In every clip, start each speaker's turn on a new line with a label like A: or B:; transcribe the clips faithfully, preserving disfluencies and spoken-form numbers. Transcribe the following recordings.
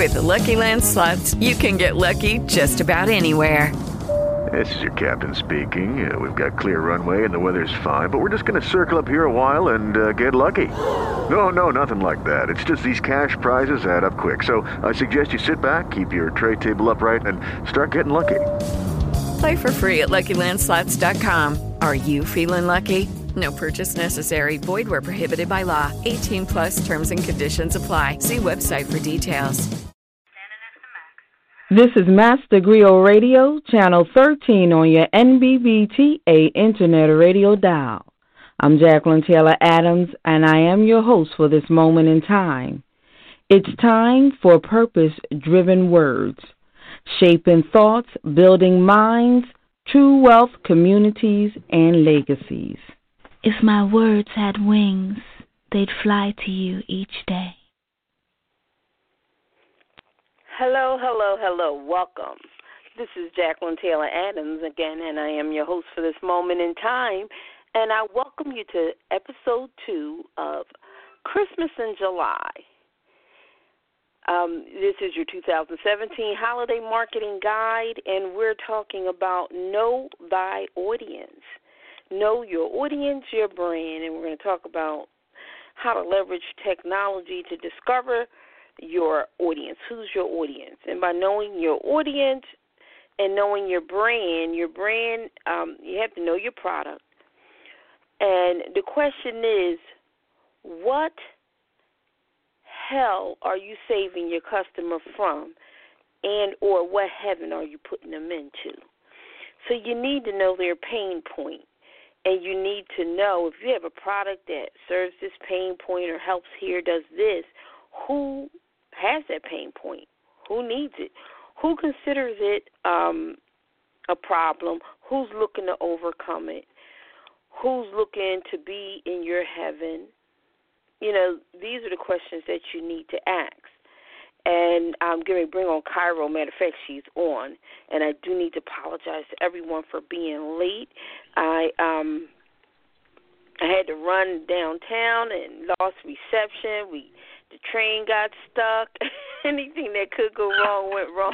A: With the Lucky Land Slots, you can get lucky just about anywhere.
B: This is your captain speaking. Uh, we've got clear runway and the weather's fine, but we're just going to circle up here a while and uh, get lucky. No, no, nothing like that. It's just these cash prizes add up quick. So I suggest you sit back, keep your tray table upright, and start getting lucky.
A: Play for free at Lucky Land Slots dot com. Are you feeling lucky? No purchase necessary. Void where prohibited by law. eighteen plus terms and conditions apply. See website for details.
C: This is Master Griot Radio, Channel thirteen on your N B B T A Internet Radio dial. I'm Jacqueline Taylor Adams, and I am your host for this moment in time. It's time for purpose-driven words, shaping thoughts, building minds, true wealth, communities, and legacies.
D: If my words had wings, they'd fly to you each day.
E: Hello, hello, hello. Welcome. This is Jacqueline Taylor Adams again, and I am your host for this moment in time. And I welcome you to episode two of Christmas in July. Um, this is your two thousand seventeen holiday marketing guide, and we're talking about Know Thy Audience. Know your audience, your brand, and we're going to talk about how to leverage technology to discover your audience. Who's your audience? And by knowing your audience and knowing your brand, your brand, um, you have to know your product. And the question is, what hell are you saving your customer from, and or what heaven are you putting them into? So you need to know their pain point, and you need to know if you have a product that serves this pain point or helps here, does this, who has that pain point? Who needs it? Who considers it um, a problem? Who's looking to overcome it? Who's looking to be in your heaven? You know, these are the questions that you need to ask. And I'm going to bring on Cairo. Matter of fact, she's on. And I do need to apologize to everyone for being late. I um I had to run downtown and lost reception. We The train got stuck. Anything that could go wrong went wrong.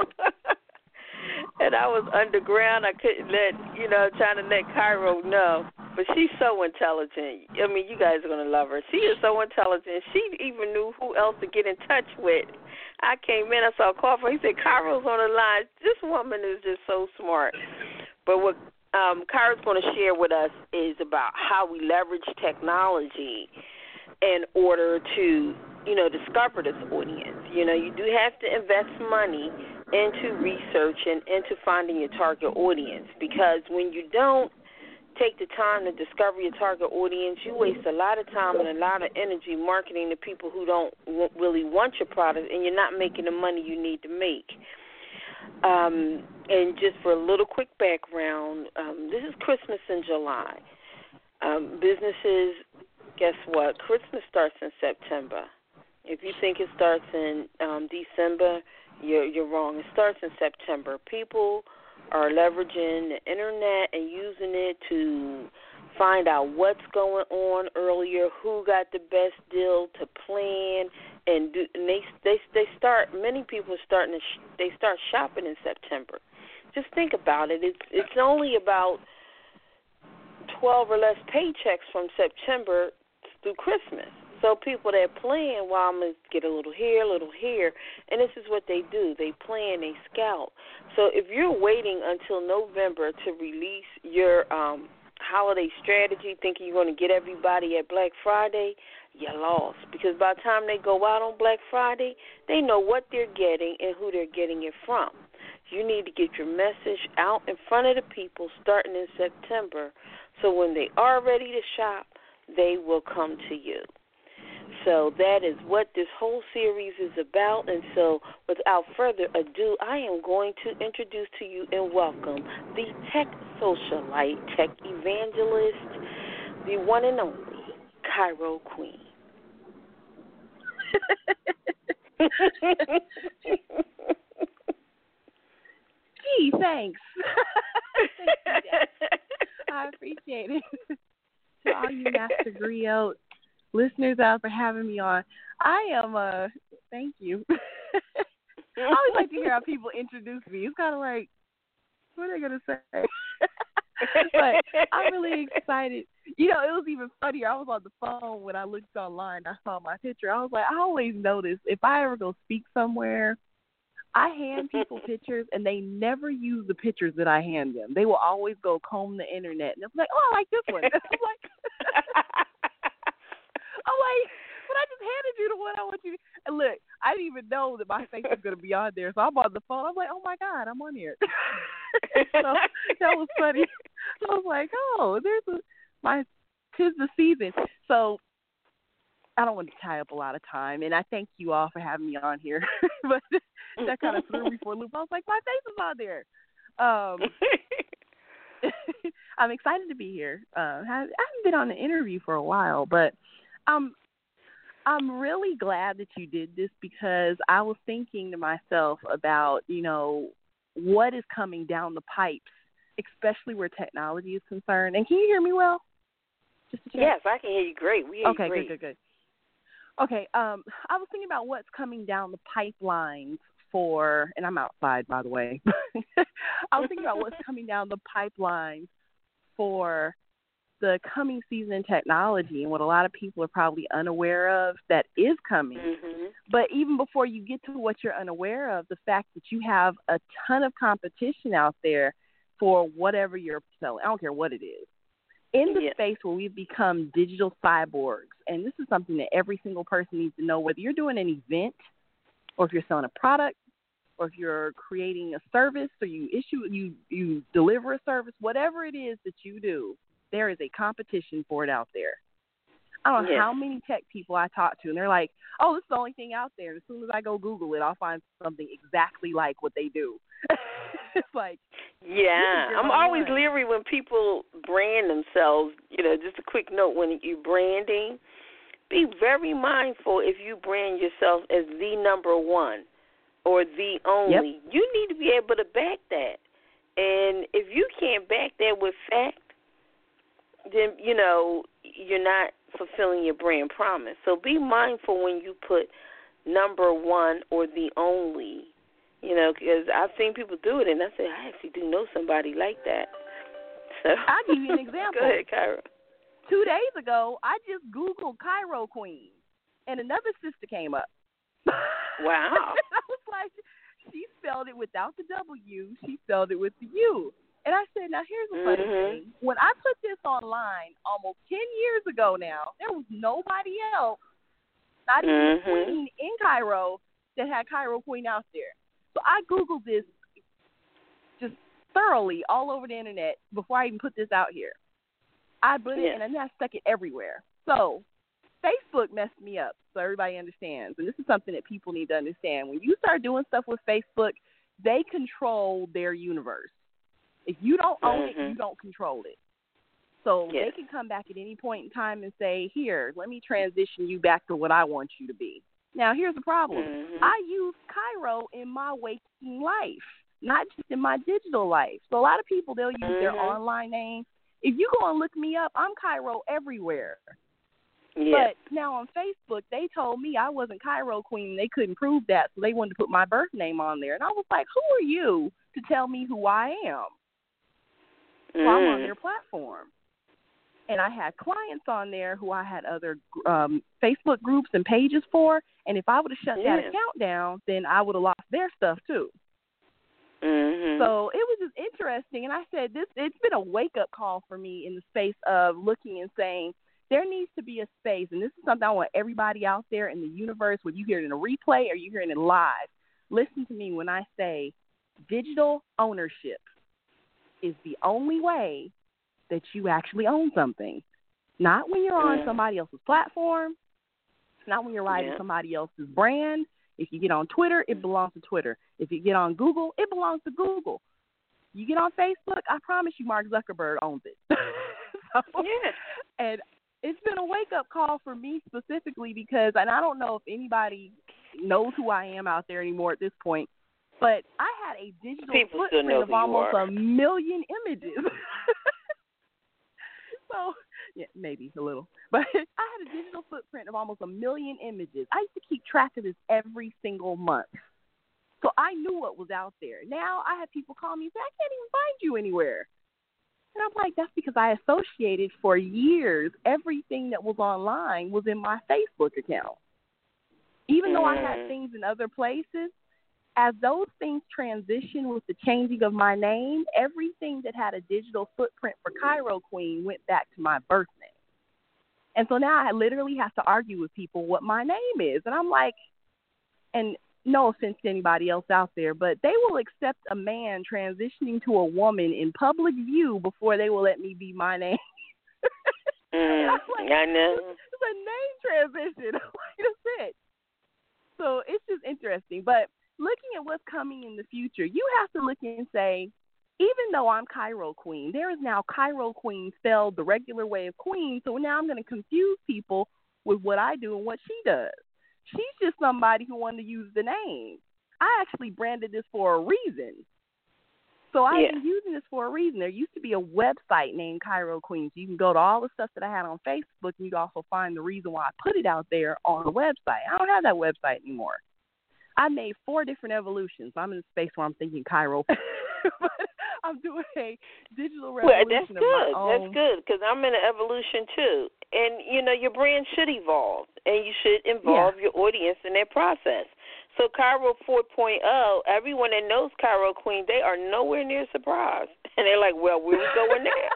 E: And I was underground. I couldn't let, you know, trying to let Cairo know. But she's so intelligent. I mean, you guys are going to love her. She is so intelligent. She even knew who else to get in touch with. I came in, I saw a call from him. He said, Cairo's on the line. This woman is just so smart. But what um, Cairo's going to share with us is about how we leverage technology in order to, you know, discover this audience. You know, you do have to invest money into research and into finding your target audience, because when you don't take the time to discover your target audience, you waste a lot of time and a lot of energy marketing to people who don't w- really want your product, and you're not making the money you need to make. Um, and just for a little quick background, um, this is Christmas in July. Um, businesses, guess what? Christmas starts in September. If you think it starts in um, December, you're, you're wrong. It starts in September. People are leveraging the internet and using it to find out what's going on earlier, who got the best deal to plan, and, do, and they they they start. Many people are starting to sh- they start shopping in September. Just think about it. It's it's only about twelve or less paychecks from September through Christmas. So people that plan, well, I'm going to get a little here, a little here, and this is what they do. They plan, they scout. So if you're waiting until November to release your um, holiday strategy, thinking you're going to get everybody at Black Friday, you're lost. Because by the time they go out on Black Friday, they know what they're getting and who they're getting it from. You need to get your message out in front of the people starting in September, so when they are ready to shop, they will come to you. So that is what this whole series is about. And so without further ado, I am going to introduce to you and welcome the tech socialite, tech evangelist, the one and only Cairo Queen.
F: Gee, thanks. Thank you, I appreciate it. To all you Master Griot listeners out for having me on. I am, uh, thank you. hear how people introduce me. It's kind of like, what are they gonna say? But I'm really excited. You know, it was even funnier. I was on the phone when I looked online. I saw my picture. I was like, I always notice if I ever go speak somewhere, I hand people pictures, and they never use the pictures that I hand them. They will always go comb the internet, and they'll be like, oh, I like this one. I'm like, I'm like, but I just handed you the one I want you to. And look, I didn't even know that my face was going to be on there, so I'm on the phone. I'm like, oh, my God, I'm on here. So that was funny. So I was like, oh, there's a, my, tis the season. So I don't want to tie up a lot of time, and I thank you all for having me on here. But that kind of threw me for a loop. I was like, my face is on there. Um, I'm excited to be here. Uh, I haven't been on an interview for a while, but um, I'm really glad that you did this because I was thinking to myself about, you know, what is coming down the pipes, especially where technology is concerned. And can you hear me well? Just to check.
E: Yes, I can hear you great. We hear
F: okay,
E: you great.
F: good, good, good. Okay, um, I was thinking about what's coming down the pipelines for, and I'm outside, by the way. I was thinking about what's coming down the pipelines for the coming season in technology and what a lot of people are probably unaware of that is coming.
E: Mm-hmm.
F: But even before you get to what you're unaware of, the fact that you have a ton of competition out there for whatever you're selling, I don't care what it is. In the
E: yeah.
F: space where we've become digital cyborgs, and this is something that every single person needs to know, whether you're doing an event or if you're selling a product or if you're creating a service or you issue, you, you deliver a service, whatever it is that you do, there is a competition for it out there. I don't know
E: yeah.
F: how many tech people I talk to, and they're like, oh, this is the only thing out there. And as soon as I go Google it, I'll find something exactly like what they do. It's like,
E: yeah, I'm always
F: one.
E: leery when people brand themselves. You know, just a quick note, when you're branding, be very mindful if you brand yourself as the number one or the only.
F: Yep.
E: You need to be able to back that. And if you can't back that with fact, then, you know, you're not fulfilling your brand promise. So be mindful when you put number one or the only. You know, because I've seen people do it, and I said, I actually do know somebody like that. So
F: I'll give you an example.
E: Go ahead, Kyra.
F: Two days ago, I just Googled Cairo Queen, and another sister came up.
E: Wow.
F: I was like, she spelled it without the W. She spelled it with the U. And I said, now, here's the funny
E: mm-hmm.
F: thing. When I put this online almost ten years ago now, there was nobody else, not even
E: mm-hmm.
F: a queen in Cairo, that had Cairo Queen out there. So I Googled this just thoroughly all over the internet before I even put this out here. I put
E: yeah.
F: it, and then I stuck it everywhere. So Facebook messed me up, so everybody understands. And this is something that people need to understand. When you start doing stuff with Facebook, they control their universe. If you don't own
E: mm-hmm.
F: it, you don't control it. So
E: yes.
F: they can come back at any point in time and say, here, let me transition you back to what I want you to be. Now, here's the problem.
E: Mm-hmm.
F: I use Cairo in my waking life, not just in my digital life. So a lot of people, they'll use
E: mm-hmm.
F: their online name. If you go and look me up, I'm Cairo everywhere.
E: Yes.
F: But now on Facebook, they told me I wasn't Cairo Queen. They couldn't prove that, so they wanted to put my birth name on there. And I was like, who are you to tell me who I am? So
E: mm.
F: I'm on their platform. And I had clients on there who I had other um, Facebook groups and pages for. And if I would have shut
E: yeah.
F: that account down, then I would have lost their stuff too.
E: Mm-hmm.
F: So it was just interesting. And I said, this it's been a wake-up call for me in the space of looking and saying, there needs to be a space. And this is something I want everybody out there in the universe, whether you hear it in a replay or you hear it in live, listen to me when I say digital ownership is the only way that you actually own something. Not when you're on somebody else's platform, not when you're riding
E: yeah.
F: somebody else's brand. If you get on Twitter, it belongs to Twitter. If you get on Google, it belongs to Google. You get on Facebook, I promise you Mark Zuckerberg owns it. So,
E: yeah.
F: And it's been a wake-up call for me specifically because, and I don't know if anybody knows who I am out there anymore at this point, but I had a digital
E: People still know
F: footprint of
E: who you
F: almost
E: are.
F: a million images. So, yeah, maybe a little. But I had a digital footprint of almost a million images. I used to keep track of this every single month. So I knew what was out there. Now I have people call me and say, I can't even find you anywhere. And I'm like, that's because I associated for years everything that was online was in my Facebook account. Even though I had things in other places, as those things transitioned with the changing of my name, everything that had a digital footprint for Cairo Queen went back to my birth name. And so now I literally have to argue with people what my name is. And I'm like, and no offense to anybody else out there, but they will accept a man transitioning to a woman in public view before they will let me be my name.
E: mm,
F: like,
E: I know.
F: It's a name transition. That's it. So it's just interesting. But looking at what's coming in the future, you have to look and say, even though I'm Cairo Queen, there is now Cairo Queen spelled the regular way of Queen, so now I'm going to confuse people with what I do and what she does. She's just somebody who wanted to use the name. I actually branded this for a reason. So I've
E: yeah.
F: been using this for a reason. There used to be a website named Cairo Queen. So you can go to all the stuff that I had on Facebook, and you can also find the reason why I put it out there on the website. I don't have that website anymore. I made four different evolutions. I'm in a space where I'm thinking Cairo. But I'm doing a digital revolution
E: well, that's
F: of
E: good.
F: my own.
E: That's good because I'm in an evolution too. And, you know, your brand should evolve, and you should involve
F: yeah.
E: your audience in that process. So Cairo four point oh, everyone that knows Cairo Queen, they are nowhere near surprised. And they're like, well, where we going now?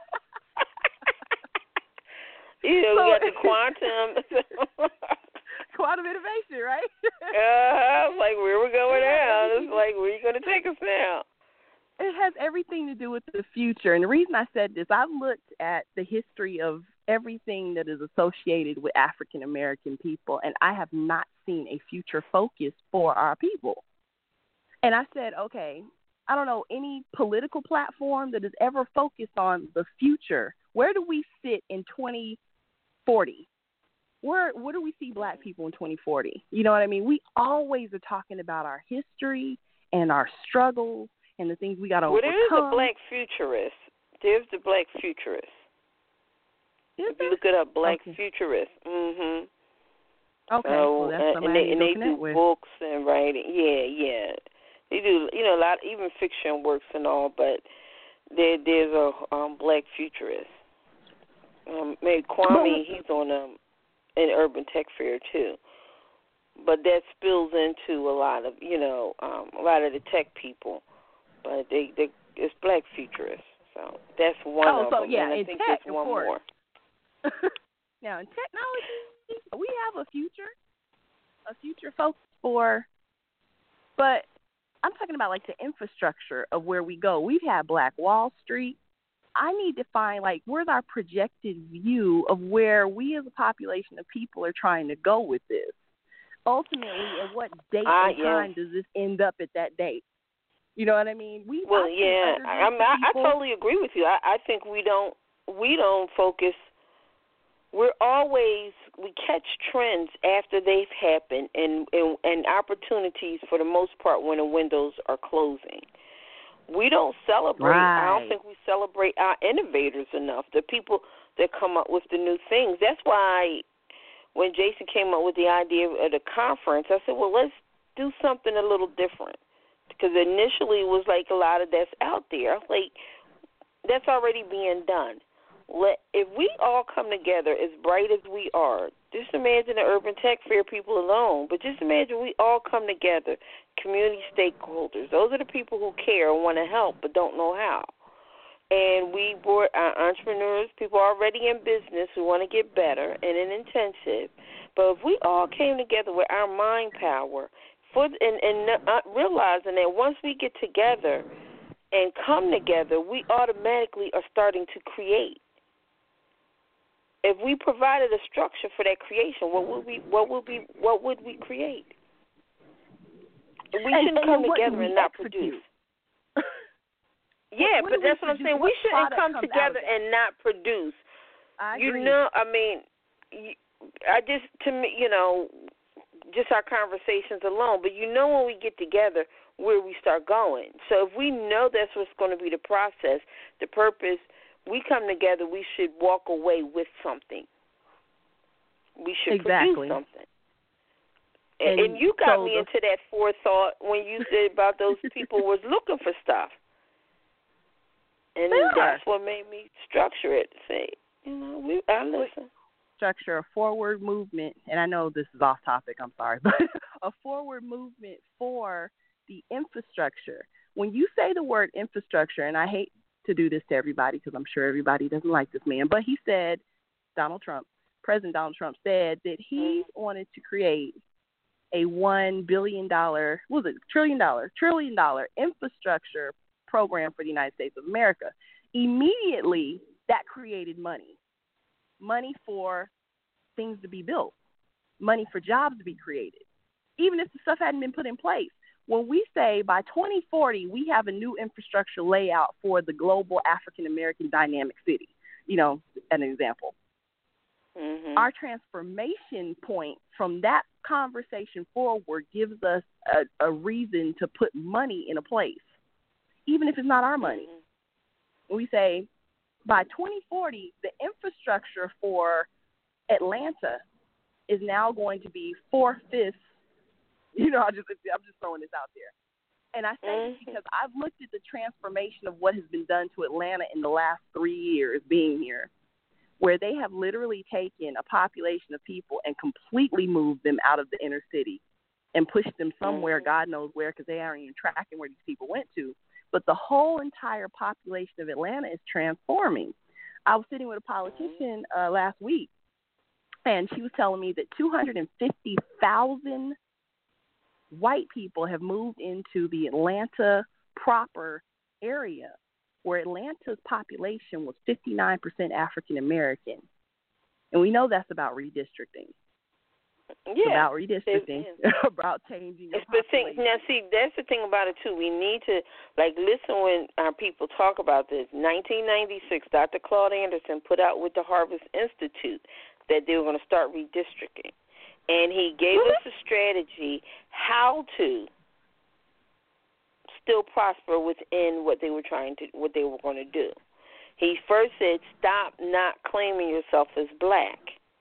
E: you know,
F: so,
E: we got the quantum.
F: Quantum innovation, right?
E: uh, like, where we going now? It's like, where you going to take us now?
F: It has everything to do with the future. And the reason I said this, I've looked at the history of everything that is associated with African American people, and I have not seen a future focus for our people. And I said, okay, I don't know any political platform that has ever focused on the future. Where do we sit in twenty forty? Where, where do we see black people in twenty forty? You know what I mean? We always are talking about our history and our struggles and the things we got to
E: well,
F: overcome.
E: Well, there is a black futurist. There's the black futurist.
F: Is
E: if
F: there?
E: you look it up, black
F: okay.
E: futurist. Mm-hmm.
F: Okay,
E: so,
F: well, that's
E: and,
F: somebody
E: and they, and
F: to
E: they
F: connect
E: do
F: with.
E: books and writing. Yeah, yeah. They do, you know, a lot, even fiction works and all, but there, there's a um, black futurist. Um, maybe Kwame, he's on um, an Urban Tech Fair, too. But that spills into a lot of, you know, um, a lot of the tech people. But they, they it's black futurists. So that's one
F: oh,
E: of
F: so,
E: them.
F: Yeah,
E: and I
F: in
E: think
F: tech,
E: there's one
F: of course.
E: more.
F: Now, in technology, we have a future, a future focus for, but I'm talking about like the infrastructure of where we go. We've had Black Wall Street. I need to find like where's our projected view of where we as a population of people are trying to go with this. Ultimately, at what date
E: uh,
F: and
E: yeah.
F: time does this end up at that date? You know what I mean? We
E: well, yeah, I, mean, I, I totally agree with you. I, I think we don't we don't focus. We're always we catch trends after they've happened, and, and and opportunities for the most part when the windows are closing. We don't celebrate.
F: Right.
E: I don't think we celebrate our innovators enough. The people that come up with the new things. That's why when Jason came up with the idea of the conference, I said, well, let's do something a little different. Because initially it was like a lot of that's out there. I was like, that's already being done. Let if we all come together as bright as we are, just imagine the Urban Tech Fair people alone, but just imagine we all come together, community stakeholders. Those are the people who care and want to help but don't know how. And we brought our entrepreneurs, people already in business who want to get better and in intensive. But if we all came together with our mind power, For, and, and uh, realizing that once we get together and come together, we automatically are starting to create. If we provided a structure for that creation, what would we what would we what would we create? We shouldn't
F: and,
E: come
F: and
E: together and not
F: execute?
E: produce. Yeah,
F: what, what
E: but that's
F: we
E: what I'm
F: produce?
E: saying.
F: What
E: We shouldn't come together
F: together
E: and not produce.
F: I
E: you
F: agree.
E: know, I mean, I just to me, you know. just our conversations alone, but you know when we get together where we start going. So if we know that's what's going to be the process, the purpose, we come together, we should walk away with something. We should
F: exactly.
E: produce something. And,
F: and
E: and you got
F: so
E: me
F: the,
E: into that forethought when you said about those people was looking for stuff. And that's what made me structure it. Say, you know, we I listen.
F: Structure a forward movement, and I know this is off topic, I'm sorry, but a forward movement for the infrastructure. When you say the word infrastructure, and I hate to do this to everybody because I'm sure everybody doesn't like this man, but he said, Donald Trump, President Donald Trump said that he mm-hmm. wanted to create a one billion dollars, what was it, trillion dollar, trillion dollar infrastructure program for the United States of America. Immediately, that created money. Money for things to be built, money for jobs to be created, even if the stuff hadn't been put in place. When we say by twenty forty, we have a new infrastructure layout for the global African-American dynamic city, you know, an example. Mm-hmm. Our transformation point from that conversation forward gives us a, a reason to put money in a place, even if it's not our money. Mm-hmm. We say, by twenty forty, the infrastructure for Atlanta is now going to be four-fifths. You know, I just, I'm just throwing this out there. And I say mm-hmm. this because I've looked at the transformation of what has been done to Atlanta in the last three years being here, where they have literally taken a population of people and completely moved them out of the inner city and pushed them somewhere, mm-hmm. God knows where, because they aren't even tracking where these people went to. But the whole entire population of Atlanta is transforming. I was sitting with a politician uh, last week, and she was telling me that two hundred fifty thousand white people have moved into the Atlanta proper area, where Atlanta's population was fifty-nine percent African American. And we know that's about redistricting.
E: Yeah,
F: it's about redistricting, about changing the population.
E: Now, see, that's the thing about it, too. We need to, like, listen when our people talk about this. nineteen ninety-six, Doctor Claude Anderson put out with the Harvest Institute that they were going to start redistricting. And he gave mm-hmm. us a strategy how to still prosper within what they were trying to, what they were going to do. He first said, stop not claiming yourself as black.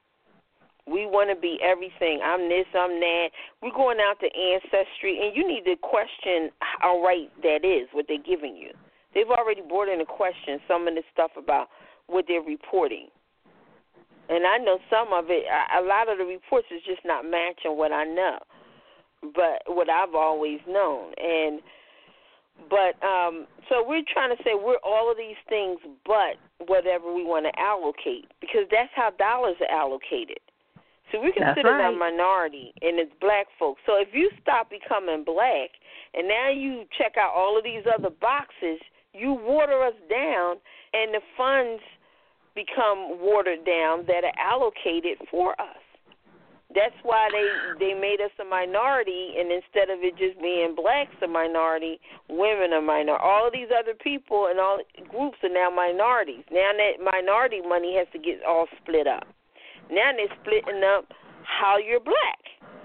E: We want to be everything. I'm this, I'm that. We're going out to Ancestry, and you need to question how right that is, what they're giving you. They've already brought into question some of the stuff about what they're reporting. And I know some of it, a lot of the reports is just not matching what I know, but what I've always known. And But, um, so we're trying to say we're all of these things but whatever we want to allocate, because that's how dollars are allocated. So we're considered
F: right.
E: a minority, and it's black folks. So if you stop becoming black, and now you check out all of these other boxes, you water us down, and the funds become watered down that are allocated for us. That's why they, they made us a minority, and instead of it just being blacks a minority, women are minority. All of these other people and all groups are now minorities. Now that minority money has to get all split up. Now they're splitting up how you're black.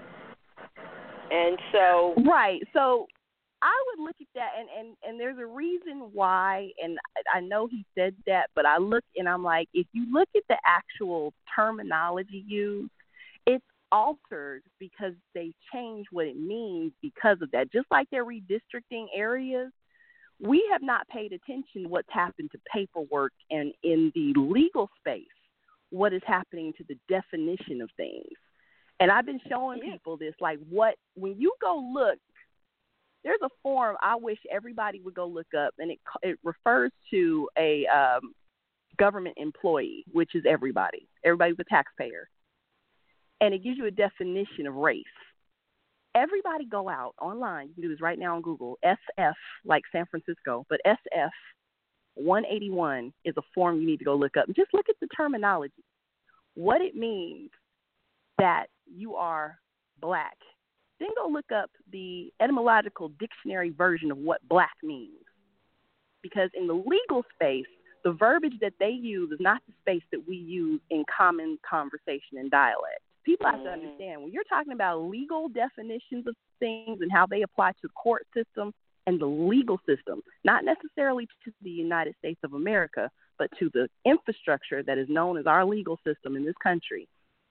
E: And so...
F: Right. So I would look at that, and, and, and there's a reason why, and I know he said that, but I look and I'm like, if you look at the actual terminology used, it's altered because they change what it means because of that. Just like they're redistricting areas, we have not paid attention to what's happened to paperwork and in the legal space, what is happening to the definition of things. And I've been showing yeah. people this, like what, when you go look, there's a form I wish everybody would go look up, and it it refers to a um, government employee, which is everybody, everybody's a taxpayer. And it gives you a definition of race. Everybody go out online. You can do this right now on Google. S F, like San Francisco, but S F one eighty-one is a form you need to go look up. And just look at the terminology, what it means that you are black. Then go look up the etymological dictionary version of what black means. Because in the legal space, the verbiage that they use is not the space that we use in common conversation and dialect. People have to understand, when you're talking about legal definitions of things and how they apply to the court system and the legal system, not necessarily to the United States of America, but to the infrastructure that is known as our legal system in this country,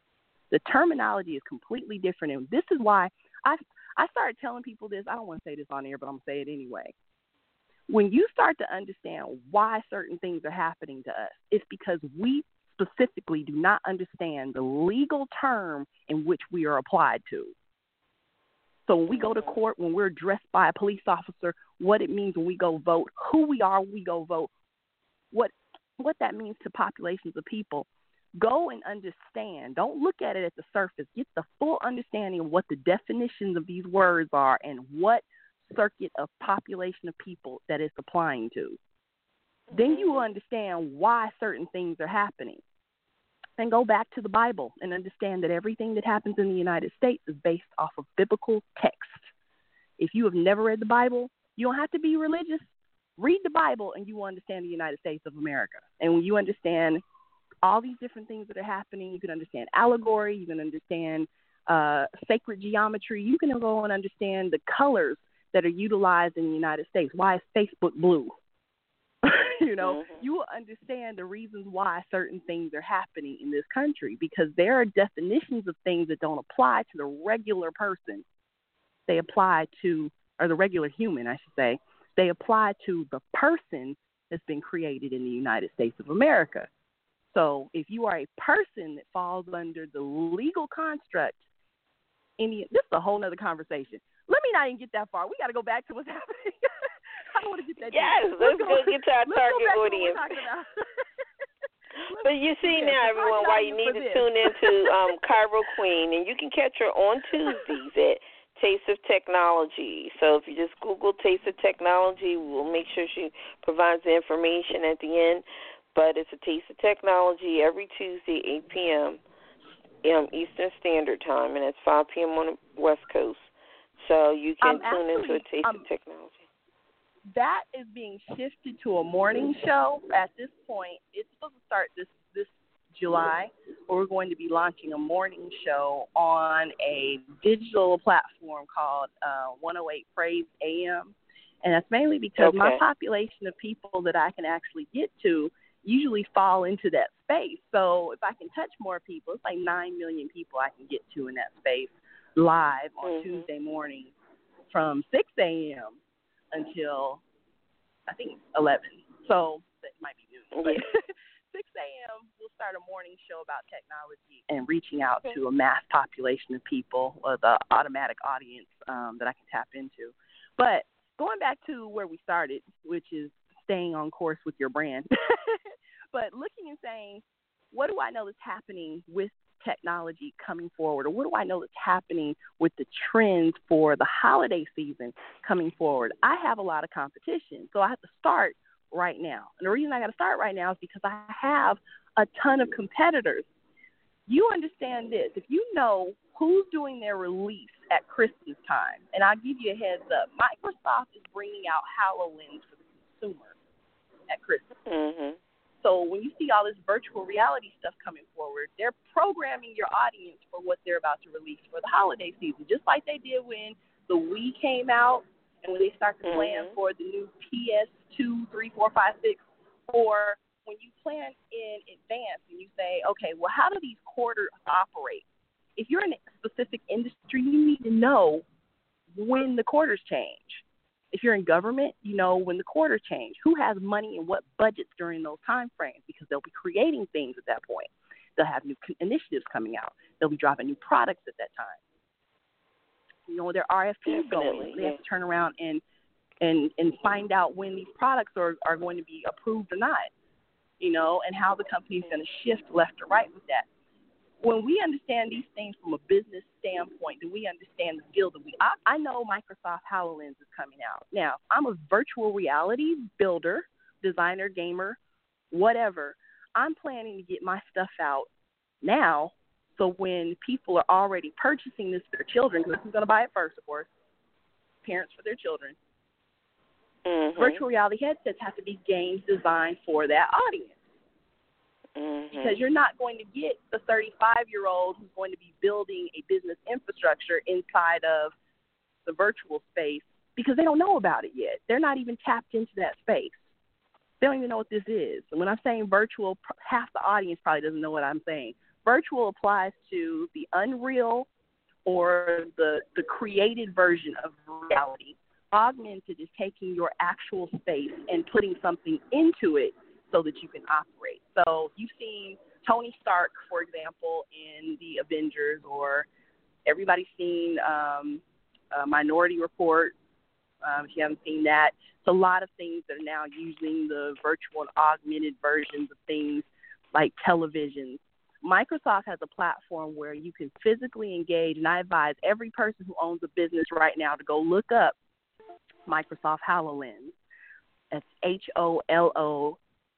F: The terminology is completely different, and this is why I I started telling people this. I don't want to say this on air, but I'm going to say it anyway. When you start to understand why certain things are happening to us, it's because we specifically do not understand the legal term in which we are applied to. So when we go to court, when we're addressed by a police officer, what it means when we go vote, who we are when we go vote, what what that means to populations of people, go and understand. Don't look at it at the surface. Get the full understanding of what the definitions of these words are and what circuit of population of people that it's applying to. Then you will understand why certain things are happening. Then go back to the Bible and understand that everything that happens in the United States is based off of biblical text. If you have never read the Bible, you don't have to be religious. Read the Bible and you will understand the United States of America. And when you understand all these different things that are happening, you can understand allegory, you can understand uh, sacred geometry, you can go and understand the colors that are utilized in the United States. Why is Facebook blue? you know, mm-hmm. You will understand the reasons why certain things are happening in this country, because there are definitions of things that don't apply to the regular person. They apply to, or the regular human, I should say, they apply to the person that's been created in the United States of America. So if you are a person that falls under the legal construct, any, this is a whole other conversation. Let me not even get that far. We got to go back to what's happening. I don't want to get that.
E: Yes,
F: deep.
E: let's, let's
F: go,
E: go get to our target audience. But you see
F: yeah,
E: now, everyone, why you need to this. tune into um, Cairo Queen, and you can catch her on Tuesdays at Taste of Technology. So if you just Google Taste of Technology, we'll make sure she provides the information at the end. But it's a Taste of Technology every Tuesday, eight p.m. Um, Eastern Standard Time, and it's five p.m. on the West Coast. So you can
F: um,
E: tune
F: actually,
E: into a Taste
F: um,
E: of Technology.
F: That is being shifted to a morning show at this point. It's supposed to start this, this July, where we're going to be launching a morning show on a digital platform called uh, one oh eight Praise A M. And that's mainly because
E: okay.
F: my population of people that I can actually get to usually fall into that space. So if I can touch more people, it's like nine million people I can get to in that space live on mm-hmm. Tuesday morning from six a.m. until, I think, eleven. So that might be noon. But six a.m. we'll start a morning show about technology and reaching out okay. to a mass population of people, or the automatic audience um, that I can tap into. But going back to where we started, which is staying on course with your brand, but looking and saying, what do I know is happening with technology coming forward, or what do I know that's happening with the trends for the holiday season coming forward? I have a lot of competition, so I have to start right now. And the reason I got to start right now is because I have a ton of competitors. You understand this. If you know who's doing their release at Christmas time, and I'll give you a heads up, Microsoft is bringing out HoloLens for the consumer at Christmas.
E: Mm-hmm.
F: So when you see all this virtual reality stuff coming forward, they're programming your audience for what they're about to release for the holiday season, just like they did when the Wii came out and when they started mm-hmm. planning for the new P S two, three, four, five, six, or when you plan in advance and you say, okay, well, how do these quarters operate? If you're in a specific industry, you need to know when the quarters change. If you're in government, you know when the quarters change. Who has money and what budgets during those time frames? Because they'll be creating things at that point. They'll have new initiatives coming out. They'll be dropping new products at that time. You know, their R F Ps going. They
E: yeah.
F: have to turn around and and and find out when these products are, are going to be approved or not, you know, and how the company is going to shift left or right with that. When we understand these things from a business standpoint, do we understand the skill that we I, I know Microsoft HoloLens is coming out. Now, I'm a virtual reality builder, designer, gamer, whatever. I'm planning to get my stuff out now, so when people are already purchasing this for their children, because who's going to buy it first, of course? Parents for their children.
E: Mm-hmm.
F: Virtual reality headsets have to be games designed for that audience.
E: Mm-hmm.
F: Because you're not going to get the thirty-five-year-old who's going to be building a business infrastructure inside of the virtual space because they don't know about it yet. They're not even tapped into that space. They don't even know what this is. And when I'm saying virtual, half the audience probably doesn't know what I'm saying. virtual applies to the unreal or the the created version of reality. Augmented is taking your actual space and putting something into it so that you can operate. So you've seen Tony Stark, for example, in the Avengers, or everybody's seen um, uh, Minority Report. Um, if you haven't seen that, it's a lot of things that are now using the virtual and augmented versions of things like televisions. Microsoft has a platform where you can physically engage, and I advise every person who owns a business right now to go look up Microsoft HoloLens. That's H O L O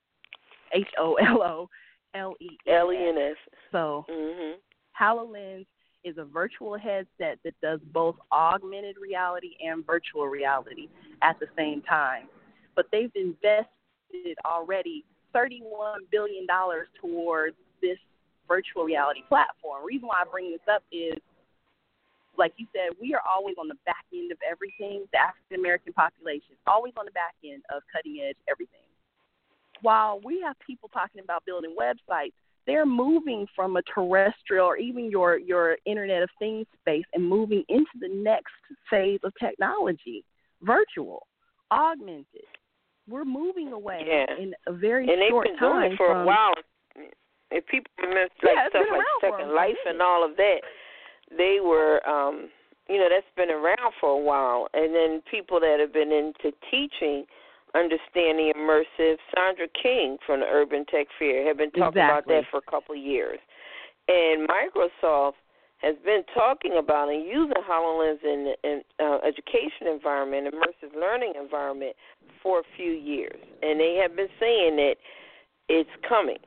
F: H O L O L E N S. So
E: mm-hmm.
F: HoloLens is a virtual headset that does both augmented reality and virtual reality at the same time. But they've invested already thirty-one billion dollars towards this virtual reality platform. The reason why I bring this up is, like you said, we are always on the back end of everything. The African American population is always on the back end of cutting edge everything. While we have people talking about building websites, they're moving from a terrestrial or even your, your Internet of Things space and moving into the next phase of technology, virtual, augmented. We're moving away
E: yeah.
F: in a very
E: and
F: short
E: they've been
F: time
E: doing it for
F: from,
E: a while. If people remember like
F: yeah,
E: stuff like Second Life and all of that, they were, um, you know, that's been around for a while. And then people that have been into teaching, understanding immersive, Sandra King from the Urban Tech Fair have been talking
F: exactly.
E: about that for a couple of years. And Microsoft has been talking about and using HoloLens in an uh, education environment, immersive learning environment for a few years. And they have been saying that it's coming.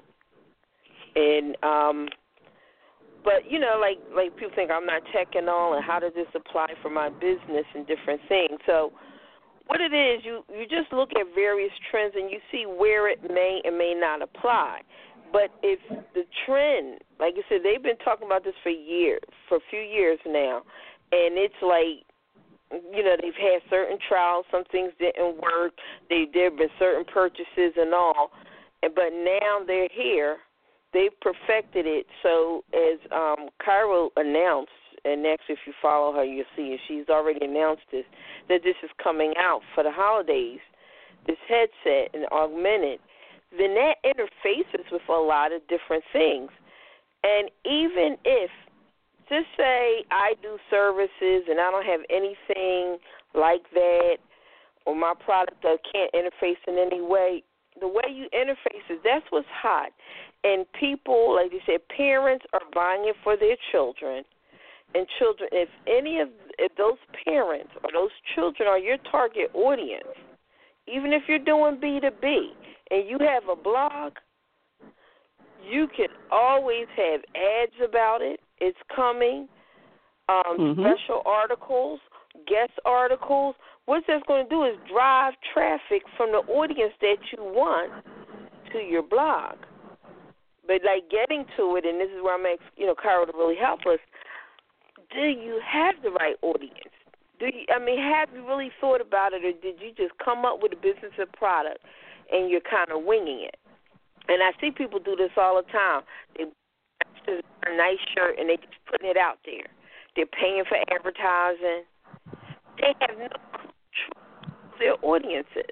E: And, um, but, you know, like like people think I'm not tech and all, and how does this apply for my business and different things. So what it is, you, you just look at various trends and you see where it may and may not apply. But if the trend, like you said, they've been talking about this for years, for a few years now, and it's like, you know, they've had certain trials, some things didn't work, they, there have been certain purchases and all, but now they're here. They've perfected it. So as um, Cairo announced, and actually if you follow her, you'll see it, she's already announced this, that this is coming out for the holidays, this headset and augmented, then that interfaces with a lot of different things. And even if, just say I do services and I don't have anything like that, or my product that can't interface in any way, the way you interface is, that's what's hot. And people, like you said, parents are buying it for their children. And children, if any of if those parents or those children are your target audience, even if you're doing B two B and you have a blog, you can always have ads about it. It's coming, um,
F: mm-hmm.
E: special articles, guest articles. What that's going to do is drive traffic from the audience that you want to your blog. But, like, getting to it, and this is where I'm asking, you know, Cairo to really help us, do you have the right audience? Do you, I mean, have you really thought about it, or did you just come up with a business or product and you're kind of winging it? And I see people do this all the time. They buy a nice shirt and they're just putting it out there. They're paying for advertising. They have no control of their audiences.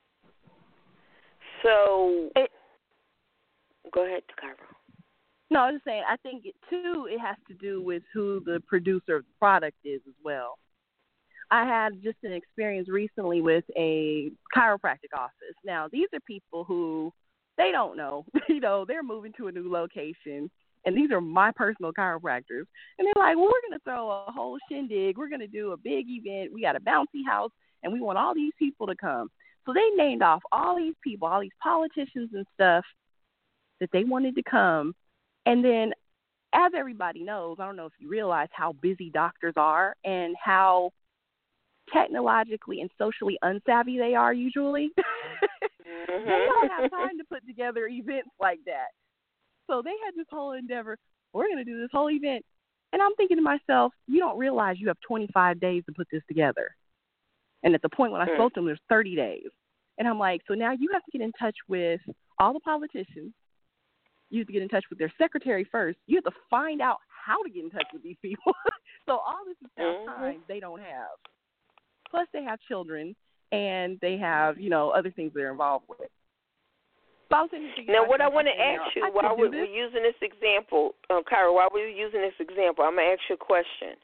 E: So, it, go ahead, Cairo.
F: No, I was just saying, I think, it, too, it has to do with who the producer of the product is as well. I had just an experience recently with a chiropractic office. Now, these are people who, they don't know. You know, they're moving to a new location, and these are my personal chiropractors. And they're like, well, we're going to throw a whole shindig. We're going to do a big event. We got a bouncy house, and we want all these people to come. So they named off all these people, all these politicians and stuff that they wanted to come. And then, as everybody knows, I don't know if you realize how busy doctors are and how technologically and socially unsavvy they are usually.
E: Mm-hmm.
F: They don't have time to put together events like that. So they had this whole endeavor, we're going to do this whole event. And I'm thinking to myself, you don't realize you have twenty-five days to put this together. And at the point when I spoke to them, there's thirty days. And I'm like, so now you have to get in touch with all the politicians. You have to get in touch with their secretary first. You have to find out how to get in touch with these people. So all this is now
E: mm-hmm.
F: time they don't have. Plus, they have children, and they have, you know, other things they're involved with. So I
E: now, what I want to ask you, while we're, we're using this example, uh, Kyra, while we're using this example, I'm going to ask you a question.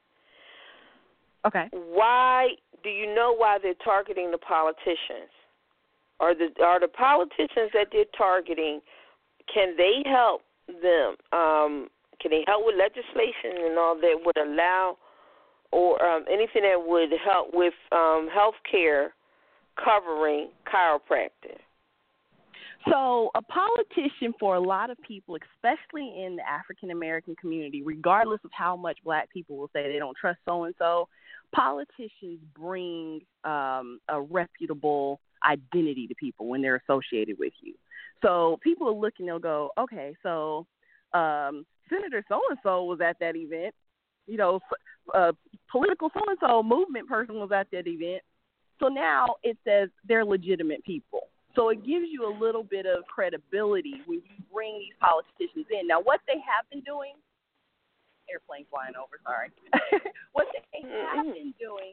F: Okay.
E: Why do you know why they're targeting the politicians? Are the are the politicians that they're targeting? Can they help them? Um, can they help with legislation and all that would allow, or um, anything that would help with um, health care covering chiropractic?
F: So a politician for a lot of people, especially in the African American community, regardless of how much black people will say they don't trust so-and-so, politicians bring um, a reputable identity to people when they're associated with you. So people are looking, they'll go, okay, so um, Senator so-and-so was at that event. You know, a political so-and-so movement person was at that event. So now it says they're legitimate people. So it gives you a little bit of credibility when you bring these politicians in. Now, what they have been doing, airplane flying over, sorry. What they have been doing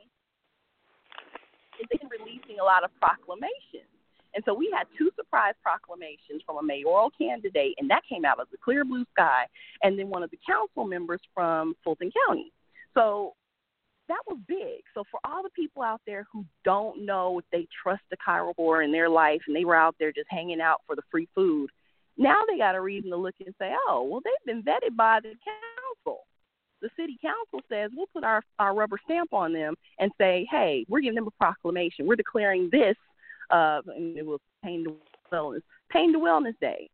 F: is they've been releasing a lot of proclamations. And so we had two surprise proclamations from a mayoral candidate, and that came out of the clear blue sky, and then one of the council members from Fulton County. So that was big. So for all the people out there who don't know if they trust the chiropractor in their life and they were out there just hanging out for the free food, now they got a reason to look and say, oh, well, they've been vetted by the council. The city council says we'll put our, our rubber stamp on them and say, hey, we're giving them a proclamation. We're declaring this, uh, and it was Pain to Wellness, Pain to Wellness Day.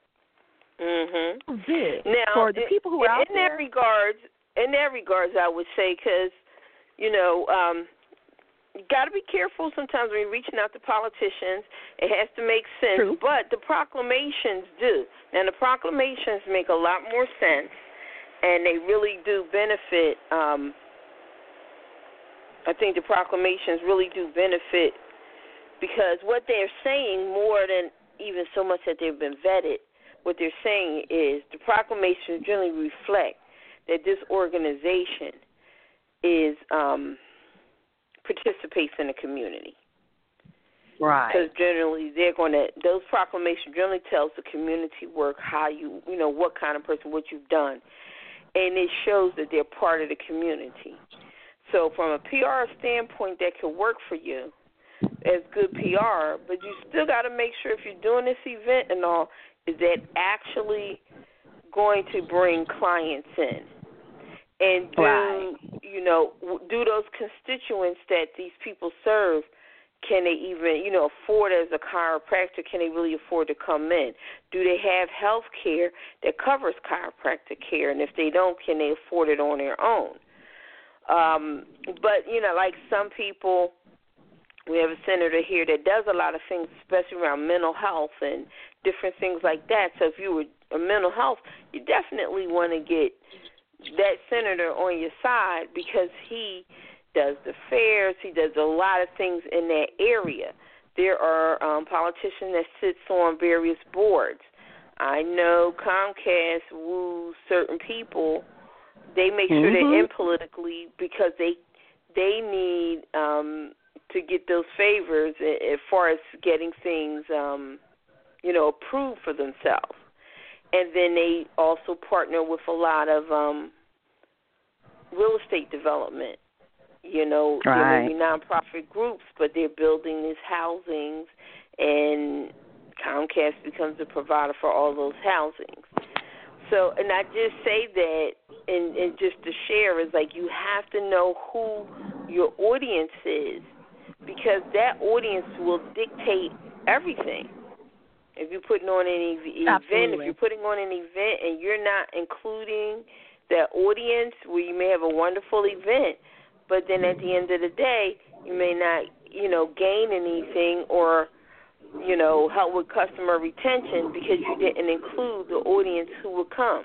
E: Mm-hmm.
F: Big.
E: Now,
F: for the people who are
E: in,
F: out
E: in
F: there.
E: that regards, in that regards, I would say, because you know, um, you got to be careful sometimes when you're reaching out to politicians. It has to make sense.
F: True.
E: But the proclamations do. Now, the proclamations make a lot more sense, and they really do benefit. Um, I think the proclamations really do benefit because what they're saying, more than even so much that they've been vetted, what they're saying is the proclamations generally reflect that this organization is um, participates in the community.
F: Right.
E: Because generally they're going to, those proclamations generally tells the community work how you, you know, what kind of person, what you've done. And it shows that they're part of the community. So from a P R standpoint, that could work for you as good P R, but you still got to make sure if you're doing this event and all, is that actually going to bring clients in. And do,
F: right.
E: you know, do those constituents that these people serve, can they even, you know, afford as a chiropractor, can they really afford to come in? Do they have health care that covers chiropractic care? And if they don't, can they afford it on their own? Um, but, you know, like some people, we have a senator here that does a lot of things, especially around mental health and different things like that. So if you were a mental health, you definitely want to get that senator on your side because he does the fairs, he does a lot of things in that area. There are um, politicians that sits on various boards. I know Comcast woos certain people. They make sure
F: mm-hmm.
E: they're in politically because they they need um, to get those favors as far as getting things, um, you know, approved for themselves. And then they also partner with a lot of um, real estate development, you know,
F: right.
E: there may be nonprofit groups, but they're building these housings, and Comcast becomes the provider for all those housings. So, and I just say that, and, and just to share, is like you have to know who your audience is, because that audience will dictate everything. If you're putting on an event,
F: Absolutely.
E: if you're putting on an event and you're not including that audience, where you may have a wonderful event, but then at the end of the day, you may not, you know, gain anything or, you know, help with customer retention because you didn't include the audience who would come.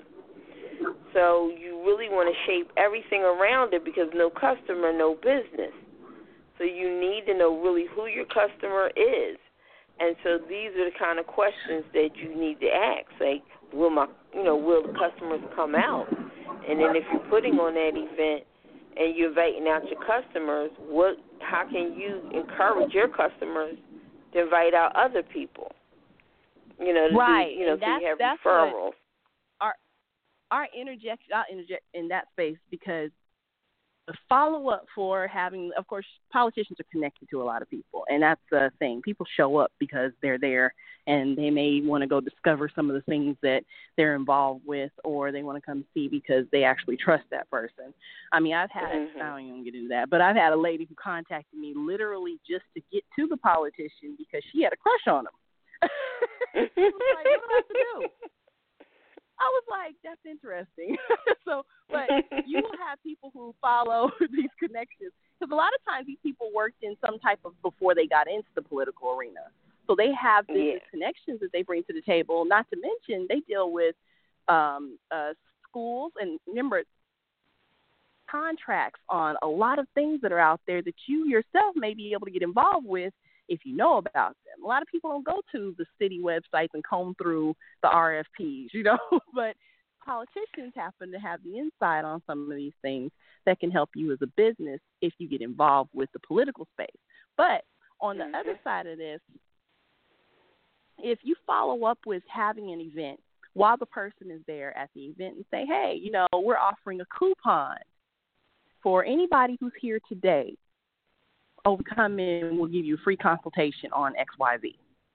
E: So you really want to shape everything around it because no customer, no business. So you need to know really who your customer is. And so these are the kind of questions that you need to ask. Like, will my, you know, will the customers come out? And then if you're putting on that event and you're inviting out your customers, what, how can you encourage your customers to invite out other people? You know, to
F: right.
E: do, you know,
F: and
E: so
F: that's,
E: you have
F: that's
E: referrals.
F: Our our interjection, I'll interject in that space because the follow-up for having, of course, politicians are connected to a lot of people, and that's the thing. People show up because they're there, and they may want to go discover some of the things that they're involved with, or they want to come see because they actually trust that person. I mean, I've had, mm-hmm. I don't even get into that, but I've had a lady who contacted me literally just to get to the politician because she had a crush on him. She was like, what do I have to do? I was like, that's interesting. so, but you will have people who follow these connections. Because a lot of times these people worked in some type of, before they got into the political arena. So they have business yeah. connections that they bring to the table. Not to mention they deal with um, uh, schools. And remember, contracts on a lot of things that are out there that you yourself may be able to get involved with if you know about them. A lot of people don't go to the city websites and comb through the R F Ps, you know, but politicians happen to have the insight on some of these things that can help you as a business if you get involved with the political space. But on the mm-hmm. other side of this, if you follow up with having an event while the person is there at the event and say, hey, you know, we're offering a coupon for anybody who's here today. Oh, come in, we'll give you a free consultation on X Y Z.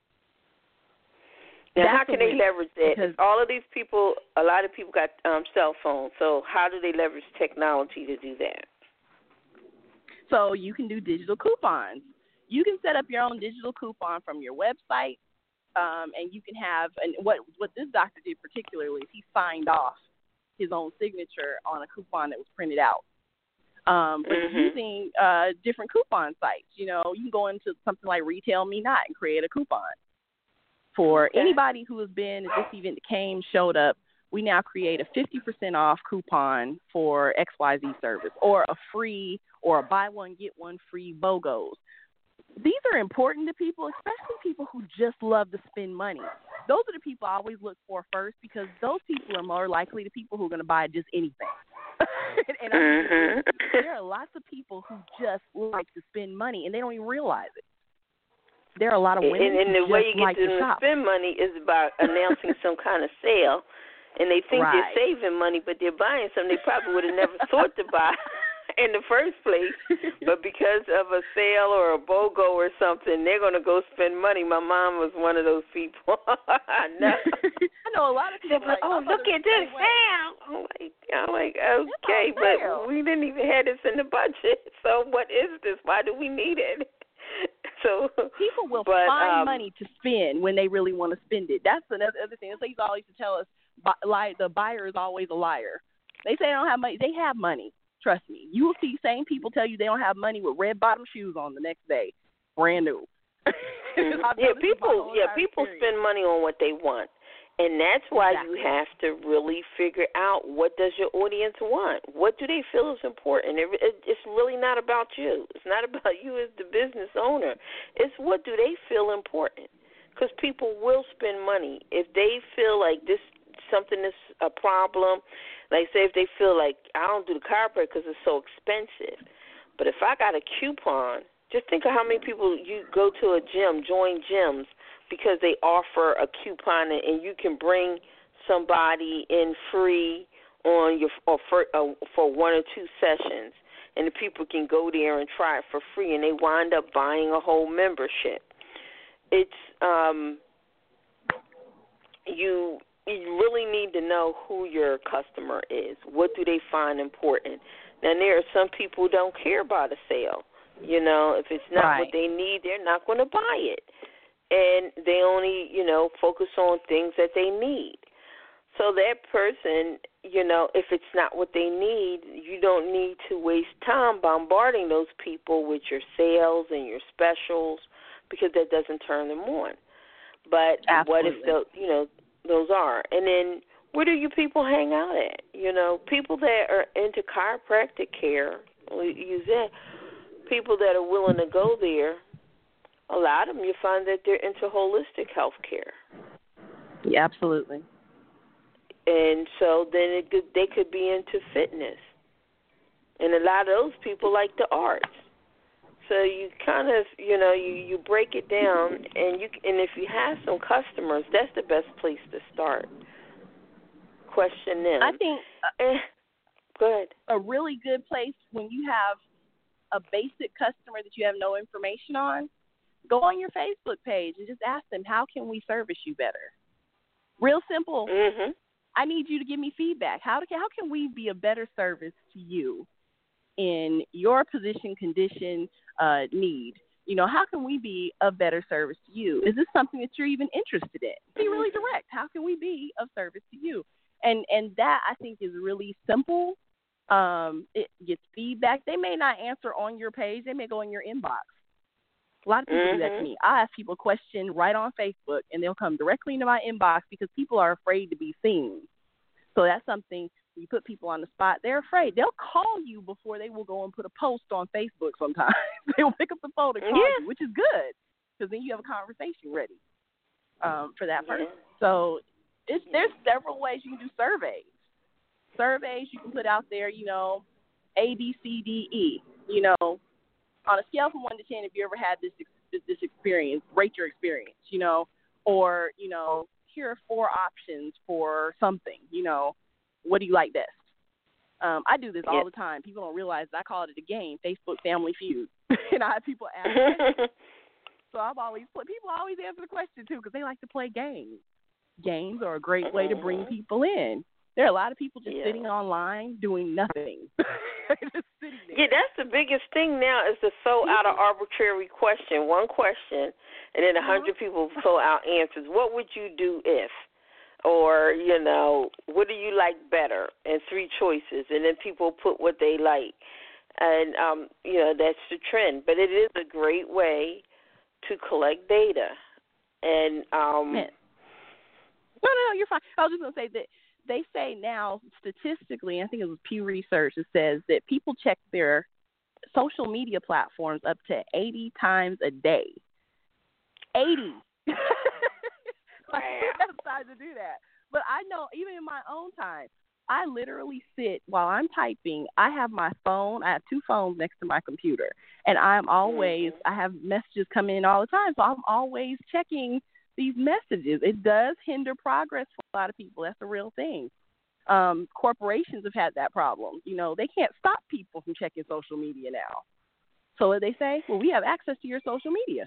E: Now, That's how can they leverage that? Because all of these people, a lot of people got um, cell phones, so how do they leverage technology to do that?
F: So you can do digital coupons. You can set up your own digital coupon from your website, um, and you can have, and what, what this doctor did particularly is he signed off his own signature on a coupon that was printed out. Um, but mm-hmm. using uh, different coupon sites, you know, you can go into something like Retail Me Not and create a coupon. For okay. anybody who has been at this event that came, showed up, we now create a fifty percent off coupon for X Y Z service, or a free, or a buy one, get one free BOGOs. These are important to people, especially people who just love to spend money. Those are the people I always look for first, because those people are more likely the people who are going to buy just anything. and mm-hmm. I, there are lots of people who just like to spend money, and they don't even realize it. There are a lot of women
E: and, and
F: who
E: the way
F: just
E: you get
F: like
E: to
F: to shop.
E: spend money is by announcing some kind of sale, and they think
F: right.
E: they're saving money, but they're buying something they probably would have never thought to buy in the first place. But because of a sale or a BOGO or something, they're going to go spend money. My mom was one of those people. I know.
F: I know a lot of people.
E: Like, oh, look at this sale. I'm like, I'm like, okay, but we didn't even have this in the budget. So what is this? Why do we need it? So
F: people will
E: but,
F: find
E: um,
F: money to spend when they really want to spend it. That's another other thing. That's like they always used to tell us, lie, the buyer is always a liar. They say they don't have money. They have money. Trust me. You will see same people tell you they don't have money with red bottom shoes on the next day, brand new.
E: Mm-hmm. yeah, people. Yeah, people experience. spend money on what they want. And that's why exactly. you have to really figure out, what does your audience want? What do they feel is important? It, it, it's really not about you. It's not about you as the business owner. It's what do they feel important? Because people will spend money. If they feel like this something is a problem, like say if they feel like I don't do the chiropractor because it's so expensive. But if I got a coupon, just think of how many people you go to a gym, join gyms, because they offer a coupon and you can bring somebody in free on your or for, uh, for one or two sessions, and the people can go there and try it for free, and they wind up buying a whole membership. It's um, you you really need to know who your customer is. What do they find important? Now, there are some people who don't care about a sale. You know, if it's not
F: right.
E: what they need, they're not going to buy it. And they only, you know, focus on things that they need. So that person, you know, if it's not what they need, you don't need to waste time bombarding those people with your sales and your specials, because that doesn't turn them on. But
F: Absolutely.
E: What if, the, you know, those are? And then where do you people hang out at? You know, people that are into chiropractic care, we use that, people that are willing to go there a lot of them, you find that they're into holistic health care.
F: Yeah, absolutely.
E: And so then it could, they could be into fitness. And a lot of those people like the arts. So you kind of, you know, you, you break it down, and you and if you have some customers, that's the best place to start. Question them.
F: I think
E: uh, go ahead.
F: A really good place when you have a basic customer that you have no information on, go on your Facebook page and just ask them, how can we service you better? Real simple.
E: Mm-hmm.
F: I need you to give me feedback. How, do, how can we be a better service to you in your position, condition, uh, need? You know, how can we be a better service to you? Is this something that you're even interested in? Be really direct. How can we be of service to you? And and that, I think, is really simple. Um, it gets feedback. They may not answer on your page. They may go in your inbox. A lot of people
E: mm-hmm.
F: do that to me. I ask people a question right on Facebook, and they'll come directly into my inbox because people are afraid to be seen. So that's something, you put people on the spot, they're afraid. They'll call you before they will go and put a post on Facebook sometimes. They will pick up the phone and call
E: yeah.
F: you, which is good because then you have a conversation ready um, for that person.
E: Yeah.
F: So it's, there's several ways you can do surveys. Surveys you can put out there, you know, A, B, C, D, E. You know, on a scale from one to ten, if you ever had this this experience, rate your experience, you know, or, you know, here are four options for something, you know, what do you like best? Um, I do this
E: yeah.
F: all the time. People don't realize I call it a game, Facebook Family Feud. And I have people ask So I'm always, people always answer the question, too, because they like to play games. Games are a great way to bring people in. There are a lot of people just
E: yeah.
F: sitting online doing nothing. Just sitting there.
E: Yeah, that's the biggest thing now is to throw out an arbitrary question, one question, and then a hundred people throw out answers. What would you do if? Or, you know, what do you like better? And three choices. And then people put what they like. And, um, you know, that's the trend. But it is a great way to collect data. And, um,
F: Man. No, no, no, you're fine. I was just going to say that they say now, statistically, I think it was Pew Research, that says that people check their social media platforms up to eighty times a day. eighty. Like, who has time to do that? But I know, even in my own time, I literally sit while I'm typing. I have my phone. I have two phones next to my computer. And I'm always, mm-hmm. I have messages come in all the time. So I'm always checking these messages. It does hinder progress for a lot of people. That's a real thing. Um, corporations have had that problem. You know, they can't stop people from checking social media now. So what they say? Well, we have access to your social media.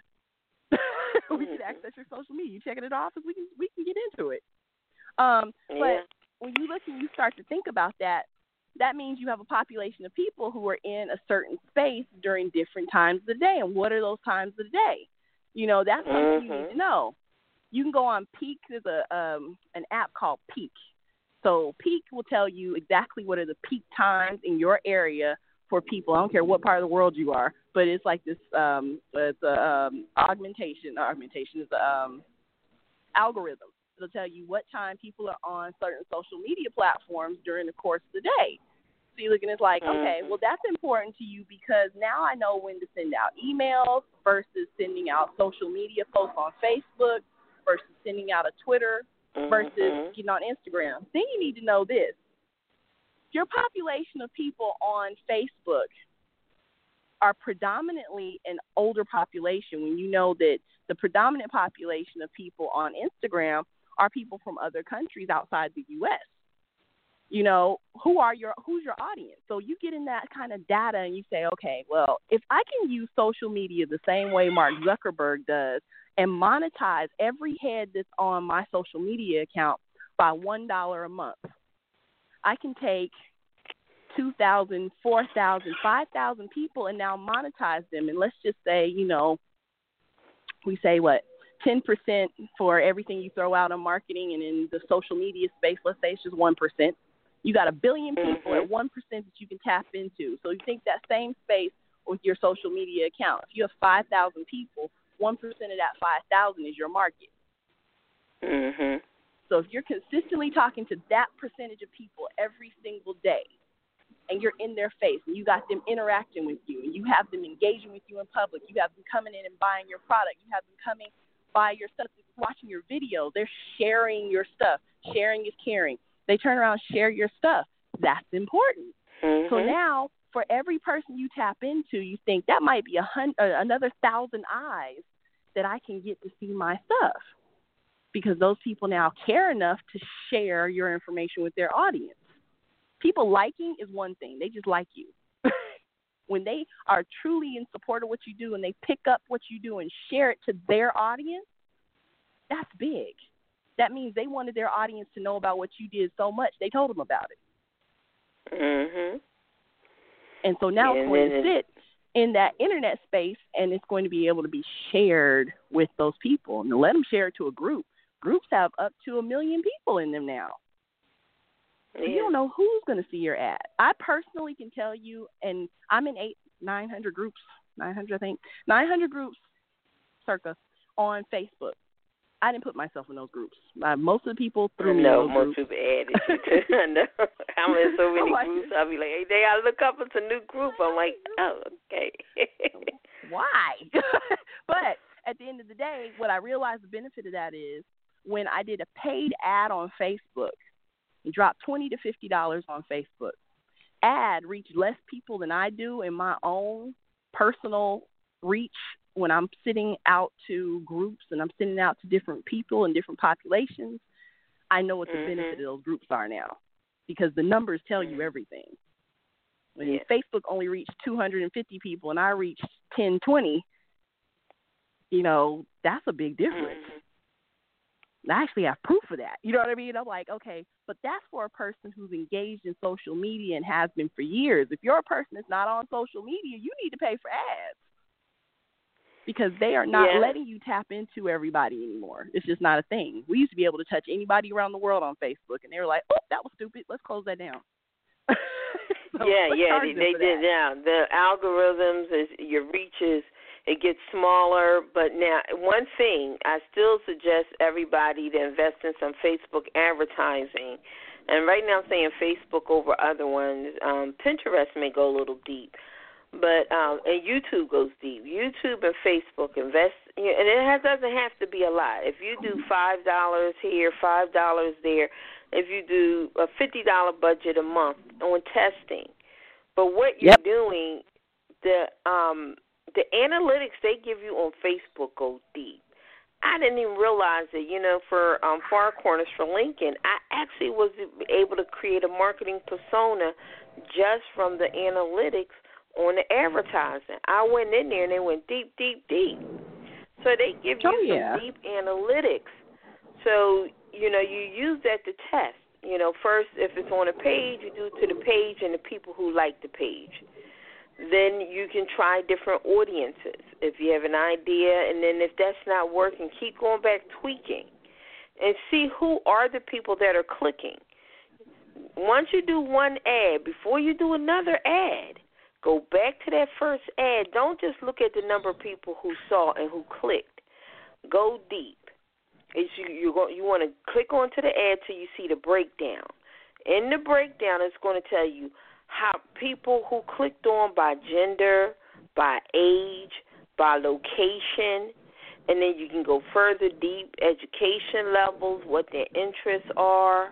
F: We can access your social media. You checking it off, we can we can get into it. Um,
E: yeah.
F: But when you look and you start to think about that, that means you have a population of people who are in a certain space during different times of the day. And what are those times of the day? You know, that's something mm-hmm. you need to know. You can go on Peak. There's a um, an app called Peak. So Peak will tell you exactly what are the peak times in your area for people. I don't care what part of the world you are, but it's like this. Um, it's a um, augmentation. Augmentation is a um, algorithm. It'll tell you what time people are on certain social media platforms during the course of the day. So you're looking, it's like, okay, well, that's important to you because now I know when to send out emails versus sending out social media posts on Facebook versus sending out a Twitter versus mm-hmm. getting on Instagram. Then you need to know this. Your population of people on Facebook are predominantly an older population when you know that the predominant population of people on Instagram are people from other countries outside the U S You know, who are your who's your audience? So you get in that kind of data and you say, okay, well, if I can use social media the same way Mark Zuckerberg does and monetize every head that's on my social media account by one dollar a month, I can take two thousand, four thousand, five thousand people and now monetize them. And let's just say, you know, we say what, ten percent for everything you throw out on marketing, and in the social media space, let's say it's just one percent. You got a billion people mm-hmm. at one percent that you can tap into. So you think that same space with your social media account. If you have five thousand people, one percent of that five thousand is your market.
E: Mm-hmm.
F: So if you're consistently talking to that percentage of people every single day, and you're in their face, and you got them interacting with you, and you have them engaging with you in public. You have them coming in and buying your product. You have them coming by your stuff, watching your video. They're sharing your stuff. Sharing is caring. They turn around and share your stuff. That's important. Mm-hmm. So now, for every person you tap into, you think that might be a hundred, uh, another thousand eyes that I can get to see my stuff, because those people now care enough to share your information with their audience. People liking is one thing. They just like you. When they are truly in support of what you do and they pick up what you do and share it to their audience, that's big. That means they wanted their audience to know about what you did so much, they told them about it.
E: Mm-hmm.
F: And so now
E: yeah,
F: it's going to sit in that internet space, and it's going to be able to be shared with those people. And let them share it to a group. Groups have up to a million people in them now. Yeah. You don't know who's going to see your ad. I personally can tell you, and I'm in eight, nine hundred groups, nine hundred I think, nine hundred groups, circa, on Facebook. I didn't put myself in those groups. Uh, most of the people threw me
E: no,
F: in those
E: most
F: groups.
E: people added you to. I know. I'm in so many
F: like,
E: groups. I'll be like, hey, they I look up, it's a new group. I'm like, oh, okay.
F: Why? But at the end of the day, what I realized the benefit of that is when I did a paid ad on Facebook, and dropped twenty to fifty dollars on Facebook. Ad reached less people than I do in my own personal reach when I'm sitting out to groups and I'm sending out to different people and different populations. I know what the mm-hmm. benefit of those groups are now, because the numbers tell you everything. When yeah. Facebook only reached two hundred fifty people and I reached ten, twenty, you know, that's a big difference. Mm-hmm. I actually have proof of that. You know what I mean? I'm like, okay, but that's for a person who's engaged in social media and has been for years. If you're a person that's not on social media, you need to pay for ads, because they are not yeah. letting you tap into everybody anymore. It's just not a thing. We used to be able to touch anybody around the world on Facebook, and they were like, oh, that was stupid. Let's close that down. so
E: yeah, yeah, they, they did. Yeah, the algorithms, is your reaches, it gets smaller. But now, one thing, I still suggest everybody to invest in some Facebook advertising. And right now I'm saying Facebook over other ones. Um, Pinterest may go a little deep. But um, and YouTube goes deep. YouTube and Facebook invest, you know, and it has, doesn't have to be a lot. If you do five dollars here, five dollars there, if you do a fifty dollars budget a month on testing. But what you're yep. doing, the um, the analytics they give you on Facebook go deep. I didn't even realize that, you know, for um, Far Corners for Lincoln, I actually was able to create a marketing persona just from the analytics on the advertising. I went in there and they went deep, deep, deep. So they give you
F: oh,
E: some
F: yeah.
E: deep analytics. So, you know, you use that to test. You know, first, if it's on a page, you do it to the page and the people who like the page. Then you can try different audiences if you have an idea. And then if that's not working, keep going back tweaking and see who are the people that are clicking. Once you do one ad, before you do another ad, go back to that first ad. Don't just look at the number of people who saw and who clicked. Go deep. It's you, you, go, you want to click onto the ad till you see the breakdown. In the breakdown, it's going to tell you how people who clicked on by gender, by age, by location, and then you can go further deep, education levels, what their interests are,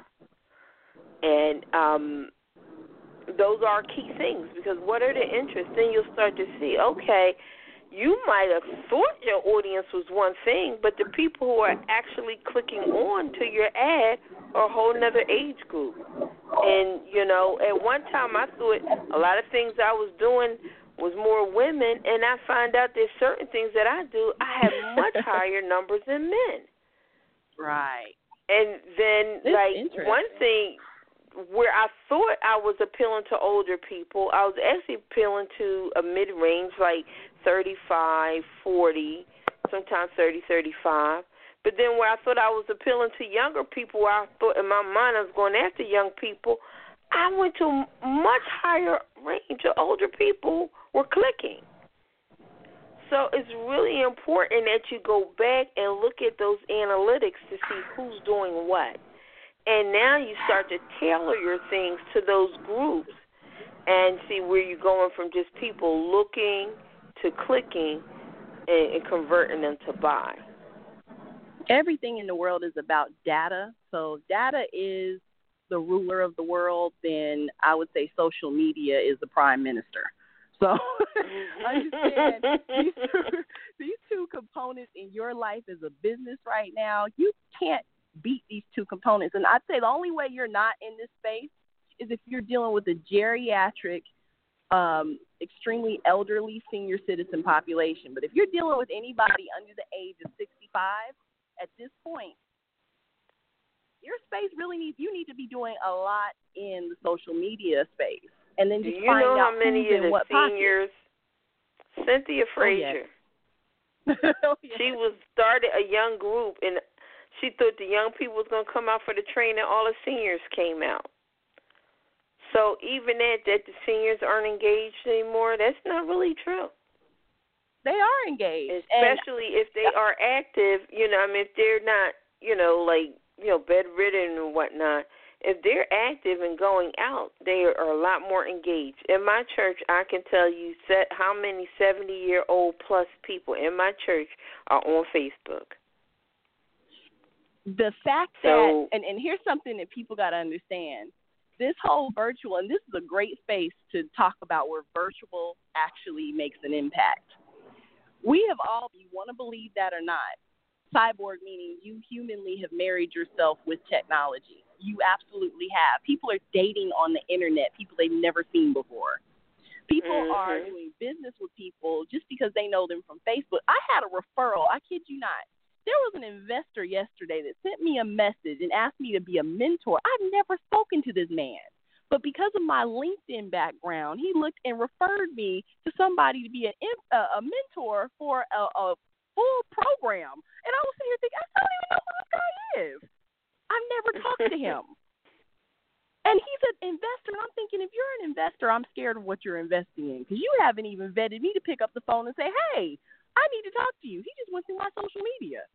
E: and um, those are key things, because what are the interests? Then you'll start to see, okay, you might have thought your audience was one thing, but the people who are actually clicking on to your ad are a whole other age group. And, you know, at one time I thought a lot of things I was doing was more women, and I find out there's certain things that I do, I have much higher numbers than men.
F: Right.
E: And then,
F: That's
E: like, one thing where I thought I was appealing to older people, I was actually appealing to a mid-range, like thirty-five, forty, sometimes thirty, thirty-five. But then where I thought I was appealing to younger people, where I thought in my mind I was going after young people, I went to a much higher range of older people were clicking. So it's really important that you go back and look at those analytics to see who's doing what. And now you start to tailor your things to those groups. and see where you're going from just people looking to clicking and, and converting them to buy.
F: Everything in the world is about data. So if data is the ruler of the world, then I would say social media is the prime minister. So understand these two, these two components in your life as a business right now, you can't beat these two components. And I'd say the only way you're not in this space is if you're dealing with a geriatric, um, extremely elderly senior citizen population. But if you're dealing with anybody under the age of sixty-five, at this point, your space really needs, you need to be doing a lot in the social media space. And then just
E: Do you
F: find
E: know
F: out
E: how many
F: who's
E: of
F: in
E: the
F: what
E: seniors,
F: pocket.
E: Cynthia Frazier,
F: oh, yes. oh, yes.
E: she was started a young group, and she thought the young people was going to come out for the training. All the seniors came out. So even at that the seniors aren't engaged anymore, that's not really true.
F: They are engaged.
E: Especially
F: and,
E: if they are active, you know, I mean, if they're not, you know, like, you know, bedridden and whatnot, if they're active and going out, they are a lot more engaged. In my church, I can tell you set how many seventy-year-old plus people in my church are on Facebook.
F: The fact
E: so,
F: that, and, and here's something that people got to understand, this whole virtual, and this is a great space to talk about where virtual actually makes an impact. We have all, you want to believe that or not, cyborg meaning you humanly have married yourself with technology. You absolutely have. People are dating on the internet, people they've never seen before. People mm-hmm. are doing business with people just because they know them from Facebook. I had a referral, I kid you not. There was an investor yesterday that sent me a message and asked me to be a mentor. I've never spoken to this man. But because of my LinkedIn background, he looked and referred me to somebody to be an, a, a mentor for a, a full program. And I was sitting here thinking, I don't even know who this guy is. I've never talked to him. And he's an investor, and I'm thinking, if you're an investor, I'm scared of what you're investing in because you haven't even vetted me to pick up the phone and say, hey, I need to talk to you. He just went through my social media.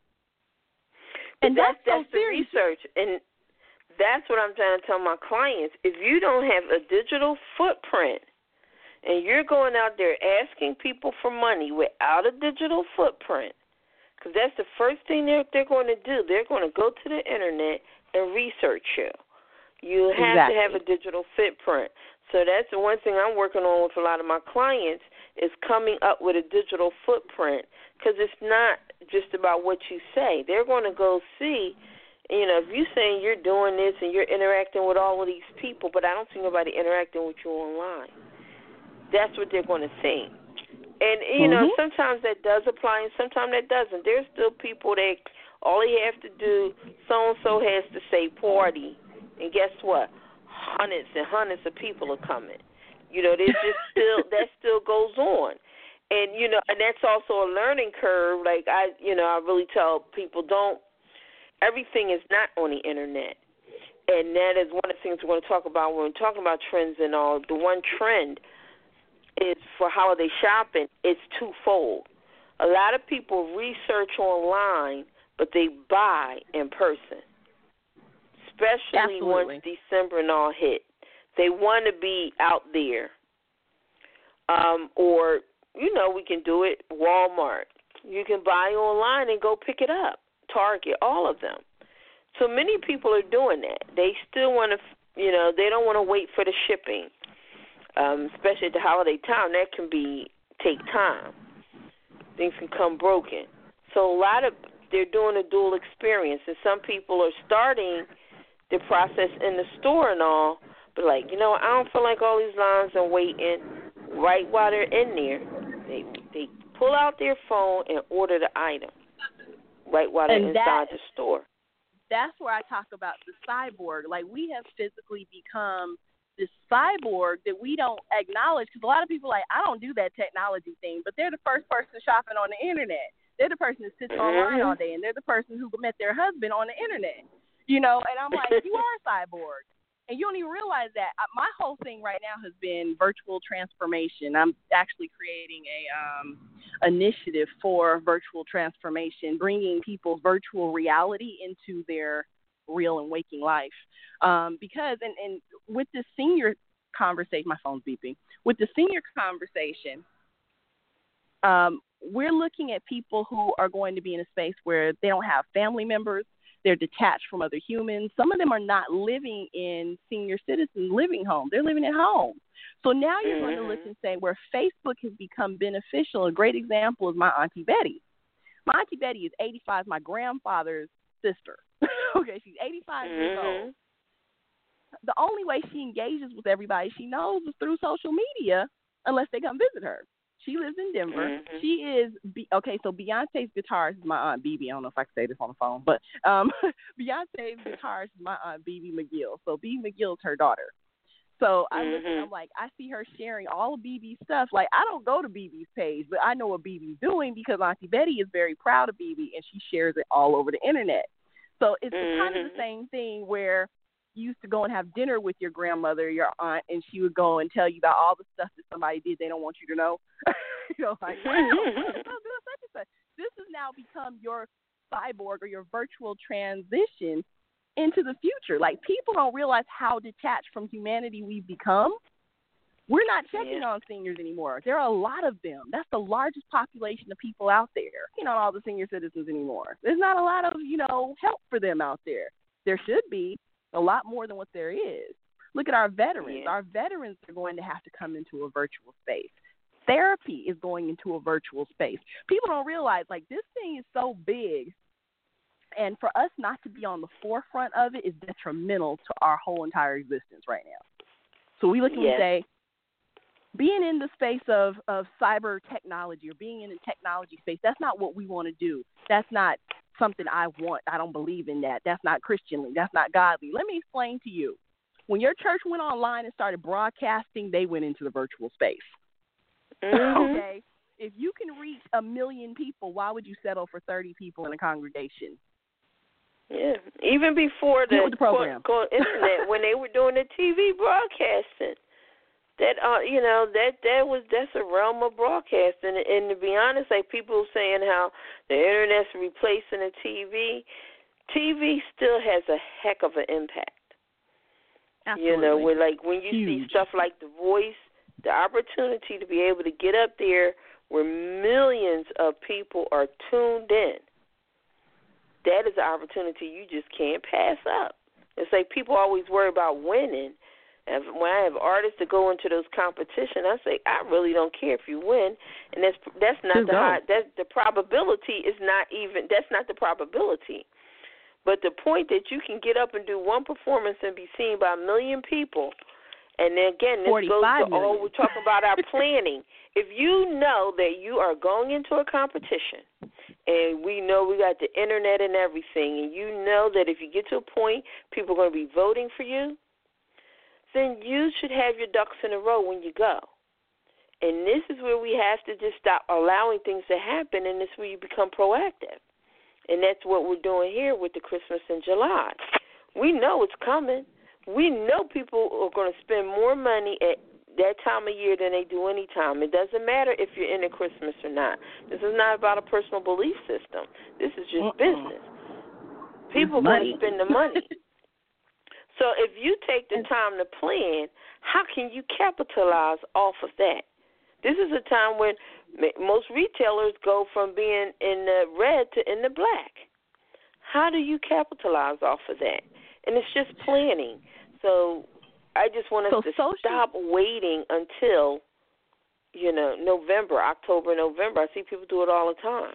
F: And
E: that's,
F: that's,
E: that's
F: so
E: the
F: serious.
E: research. And that's what I'm trying to tell my clients. If you don't have a digital footprint and you're going out there asking people for money without a digital footprint, because that's the first thing they're, they're going to do. They're going to go to the internet and research you. You have
F: exactly.
E: to have a digital footprint. So that's the one thing I'm working on with a lot of my clients is coming up with a digital footprint because it's not just about what you say. They're going to go see, you know, if you're saying you're doing this and you're interacting with all of these people, but I don't see nobody interacting with you online, that's what they're going to see. And, you
F: mm-hmm.
E: know, sometimes that does apply and sometimes that doesn't. There's still people that all they have to do, so-and-so has to say party, and guess what? Hundreds and hundreds of people are coming. You know, there's just still, that still goes on. And, you know, and that's also a learning curve. Like, I, you know, I really tell people don't, everything is not on the internet. And that is one of the things we're going to talk about when we're talking about trends and all. The one trend is for holiday shopping, it's twofold. A lot of people research online, but they buy in person, especially
F: Absolutely.
E: once December and all hit. They want to be out there. Um, or, you know, we can do it Walmart. You can buy online and go pick it up. Target, all of them. So many people are doing that. They still want to, you know, they don't want to wait for the shipping. Um, especially at the holiday time, that can be take time. Things can come broken. So a lot of, they're doing a dual experience, and some people are starting the process in the store and all, but like, you know, I don't feel like all these lines are waiting. Right while they're in there, they they pull out their phone and order the item right while they're
F: and
E: inside
F: that,
E: the store.
F: That's where I talk about the cyborg. Like, we have physically become this cyborg that we don't acknowledge, because a lot of people are like, I don't do that technology thing, but they're the first person shopping on the internet. They're the person that sits
E: mm-hmm.
F: online all day, and they're the person who met their husband on the internet. You know, and I'm like, you are a cyborg. And you don't even realize that. My whole thing right now has been virtual transformation. I'm actually creating a um, initiative for virtual transformation, bringing people's virtual reality into their real and waking life. Um, because, and, and with this senior conversation, my phone's beeping, with the senior conversation, um, we're looking at people who are going to be in a space where they don't have family members. They're detached from other humans. Some of them are not living in senior citizen living homes. They're living at home. So now you're mm-hmm. going to look and say where Facebook has become beneficial. A great example is my Auntie Betty. My Auntie Betty is eighty-five, my grandfather's sister. Okay, she's eighty-five mm-hmm. years old. The only way she engages with everybody she knows is through social media unless they come visit her. She lives in Denver. Mm-hmm. She is, okay, so Beyonce's guitarist is my Aunt Bebe. I don't know if I can say this on the phone, but um, Beyonce's guitarist is my Aunt Bebe McGill. So Bebe McGill is her daughter. So I mm-hmm. listen, I'm like, I see her sharing all of Bebe's stuff. Like, I don't go to Bebe's page, but I know what Bebe's doing because Auntie Betty is very proud of Bebe, and she shares it all over the Internet. So it's mm-hmm. kind of the same thing where you used to go and have dinner with your grandmother, your aunt, and she would go and tell you about all the stuff that somebody did they don't want you to know. You know, like, wow, this has now become your cyborg or your virtual transition into the future. Like, people don't realize how detached from humanity we've become. We're not checking yeah. on seniors anymore. There are a lot of them. That's the largest population of people out there. You know, all the senior citizens anymore. There's not a lot of, you know, help for them out there. There should be a lot more than what there is. Look at our veterans. Yeah. Our veterans are going to have to come into a virtual space. Therapy is going into a virtual space. People don't realize, like, this thing is so big, and for us not to be on the forefront of it is detrimental to our whole entire existence right now. So we look and yeah. we say, being in the space of, of cyber technology or being in the technology space, that's not what we want to do. That's not something I want. I don't believe in that. That's not Christianly. That's not godly. Let me explain to you. When your church went online and started broadcasting, they went into the virtual space. Mm-hmm. Okay? If you can reach a million people, why would you settle for thirty people in a congregation?
E: Yeah, even before the,
F: the program.
E: Quote, quote, internet, when they were doing the T V broadcasting, that uh, you know, that that was that's a realm of broadcasting. And, and to be honest, like people saying how the internet's replacing the T V, T V still has a heck of an impact.
F: Absolutely.
E: You know, when like when you
F: Huge.
E: see stuff like The Voice, the opportunity to be able to get up there where millions of people are tuned in. That is an opportunity you just can't pass up. It's like people always worry about winning. And when I have artists that go into those competitions, I say, I really don't care if you win. And that's that's not the high, that the probability is not even, that's not the probability. But the point that you can get up and do one performance and be seen by a million people, and then again, this goes to all we're talking about our planning. If you know that you are going into a competition, and we know we got the internet and everything, and you know that if you get to a point, people are going to be voting for you, then you should have your ducks in a row when you go. And this is where we have to just stop allowing things to happen, and this is where you become proactive. And that's what we're doing here with the Christmas in July. We know it's coming. We know people are going to spend more money at that time of year than they do any time. It doesn't matter if you're into Christmas or not. This is not about a personal belief system. This is just uh-uh. business. People are going to spend the money. So if you take the time to plan, how can you capitalize off of that? This is a time when most retailers go from being in the red to in the black. How do you capitalize off of that? And it's just planning. So I just want us so to social- stop waiting until, you know, November, October, November. I see people do it all the time.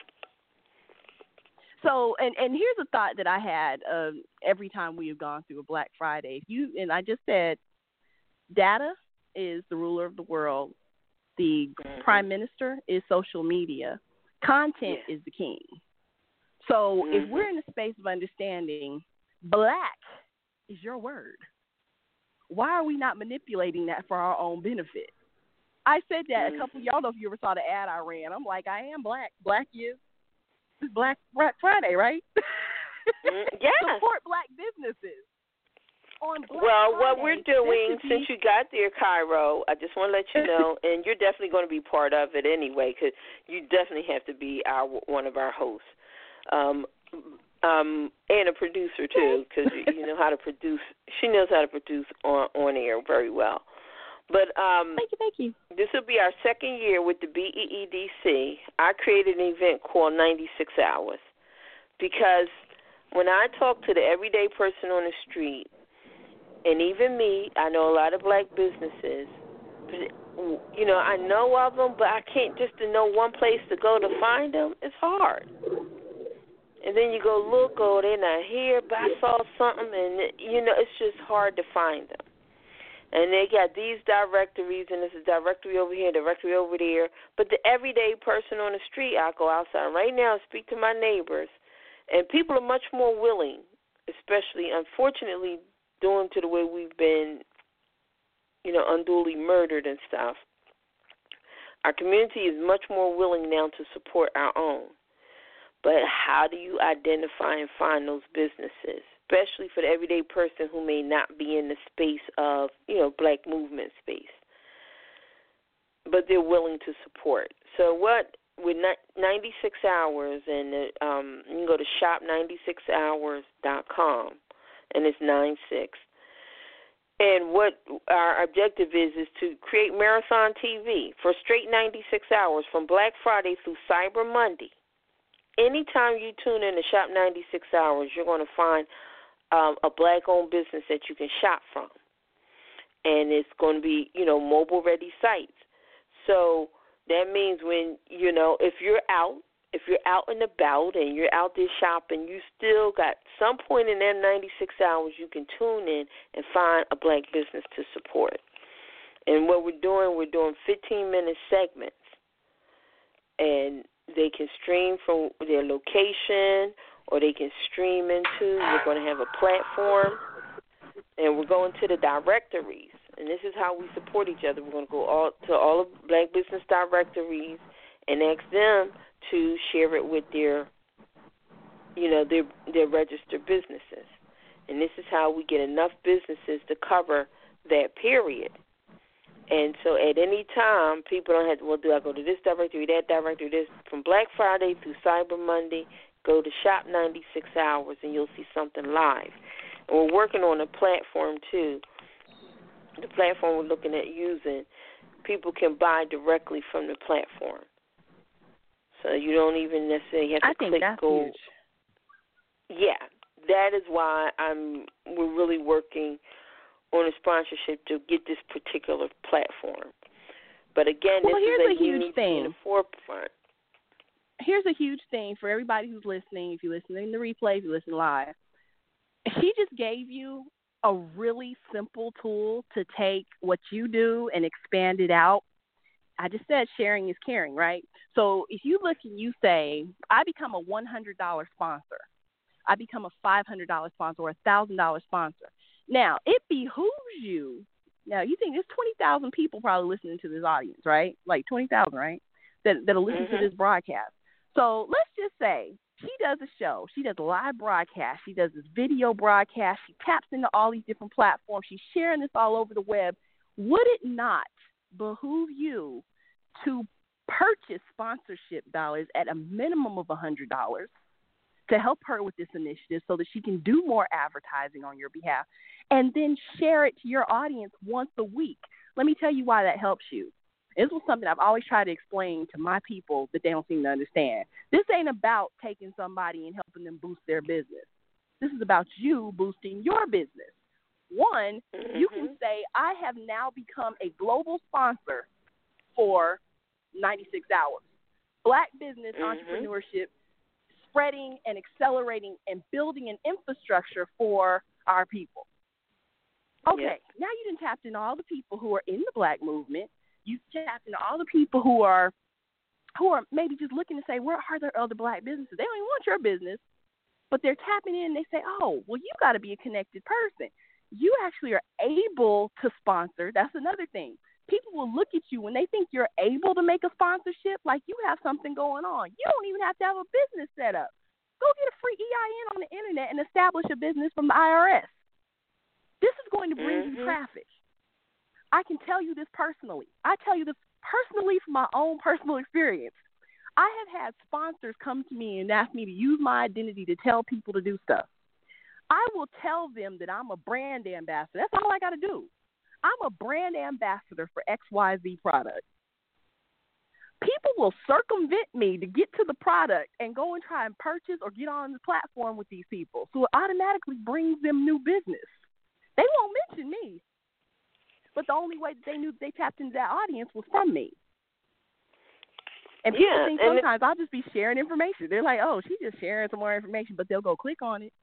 F: So, and, and here's a thought that I had um, every time we have gone through a Black Friday. You and I just said, data is the ruler of the world. The mm-hmm. prime minister is social media. Content yeah. is the king. So mm-hmm. if we're in a space of understanding, black is your word. Why are we not manipulating that for our own benefit? I said that mm-hmm. a couple. Y'all know if you ever saw the ad I ran. I'm like, I am black. Black is Black Friday, right?
E: Yeah.
F: Support black businesses. On Black
E: well,
F: Friday.
E: What we're doing,
F: be...
E: since you got there, Cairo, I just want to let you know, and you're definitely going to be part of it anyway, because you definitely have to be our one of our hosts, um, um, and a producer too, because you, you know how to produce. She knows how to produce on on air very well. But um,
F: thank you, thank you.
E: This will be our second year with the B E E D C. I created an event called ninety-six hours because when I talk to the everyday person on the street, and even me, I know a lot of black businesses, you know, I know of them, but I can't just to know one place to go to find them. It's hard. And then you go look, oh, they're not here, but I saw something, and, you know, it's just hard to find them. And they got these directories, and there's a directory over here, directory over there. But the everyday person on the street, I go outside right now and speak to my neighbors, and people are much more willing, especially, unfortunately, due to the way we've been, you know, unduly murdered and stuff. Our community is much more willing now to support our own. But how do you identify and find those businesses, especially for the everyday person who may not be in the space of, you know, black movement space, but they're willing to support? So what, with ninety-six hours, and um, you can go to shop ninety-six hours dot com, and it's nine six. And what our objective is is to create marathon T V for straight ninety-six hours from Black Friday through Cyber Monday. Anytime you tune in to Shop ninety-six hours, you're going to find um, a black-owned business that you can shop from. And it's going to be, you know, mobile-ready sites. So that means when, you know, if you're out, if you're out and about and you're out there shopping, you still got some point in that ninety-six hours you can tune in and find a black business to support. And what we're doing, we're doing fifteen-minute segments. And they can stream from their location or they can stream into. We're going to have a platform, and we're going to the directories. And this is how we support each other. We're going to go all to all of black business directories and ask them to share it with their, you know, their their registered businesses. And this is how we get enough businesses to cover that period. And so at any time, people don't have to, well, do I go to this directory, that directory, this, from Black Friday through Cyber Monday, go to Shop ninety-six hours, and you'll see something live. And we're working on a platform, too. The platform we're looking at using, people can buy directly from the platform. So you don't even necessarily have to
F: I think
E: click
F: that's
E: go.
F: Huge.
E: Yeah, that is why I'm. We're really working on a sponsorship to get this particular platform. But again,
F: well,
E: this
F: here's
E: is
F: a huge thing.
E: In the forefront.
F: Here's a huge thing for everybody who's listening. If you listen in the replay, if you listen live, he just gave you a really simple tool to take what you do and expand it out. I just said sharing is caring, right? So if you look and you say, I become a one hundred dollars sponsor, I become a five hundred dollars sponsor or a one thousand dollars sponsor. Now, it behooves you. Now, you think there's twenty thousand people probably listening to this audience, right? Like twenty thousand, right? That, that'll listen
E: mm-hmm.
F: to this broadcast. So let's just say she does a show. She does a live broadcast. She does this video broadcast. She taps into all these different platforms. She's sharing this all over the web. Would it not behoove you to purchase sponsorship dollars at a minimum of one hundred dollars to help her with this initiative so that she can do more advertising on your behalf, and then share it to your audience once a week? Let me tell you why that helps you. This was something I've always tried to explain to my people that they don't seem to understand. This ain't about taking somebody and helping them boost their business. This is about you boosting your business. One, mm-hmm. you can say, I have now become a global sponsor for ninety-six hours. Black business mm-hmm. entrepreneurship, spreading and accelerating and building an infrastructure for our people. Okay, yep. Now you done tapped into all the people who are in the black movement. You tapped into all the people who are who are maybe just looking to say, where are there other black businesses? They don't even want your business, but they're tapping in and they say, oh, well, you got to be a connected person. You actually are able to sponsor. That's another thing. People will look at you when they think you're able to make a sponsorship like you have something going on. You don't even have to have a business set up. Go get a free E I N on the internet and establish a business from the I R S. This is going to bring mm-hmm. you traffic. I can tell you this personally. I tell you this personally from my own personal experience. I have had sponsors come to me and ask me to use my identity to tell people to do stuff. I will tell them that I'm a brand ambassador. That's all I got to do. I'm a brand ambassador for X Y Z product. People will circumvent me to get to the product and go and try and purchase or get on the platform with these people. So it automatically brings them new business. They won't mention me. But the only way that they knew they tapped into that audience was from me. And people
E: yeah,
F: think
E: and
F: sometimes I'll just be sharing information. They're like, oh, she's just sharing some more information, but they'll go click on it.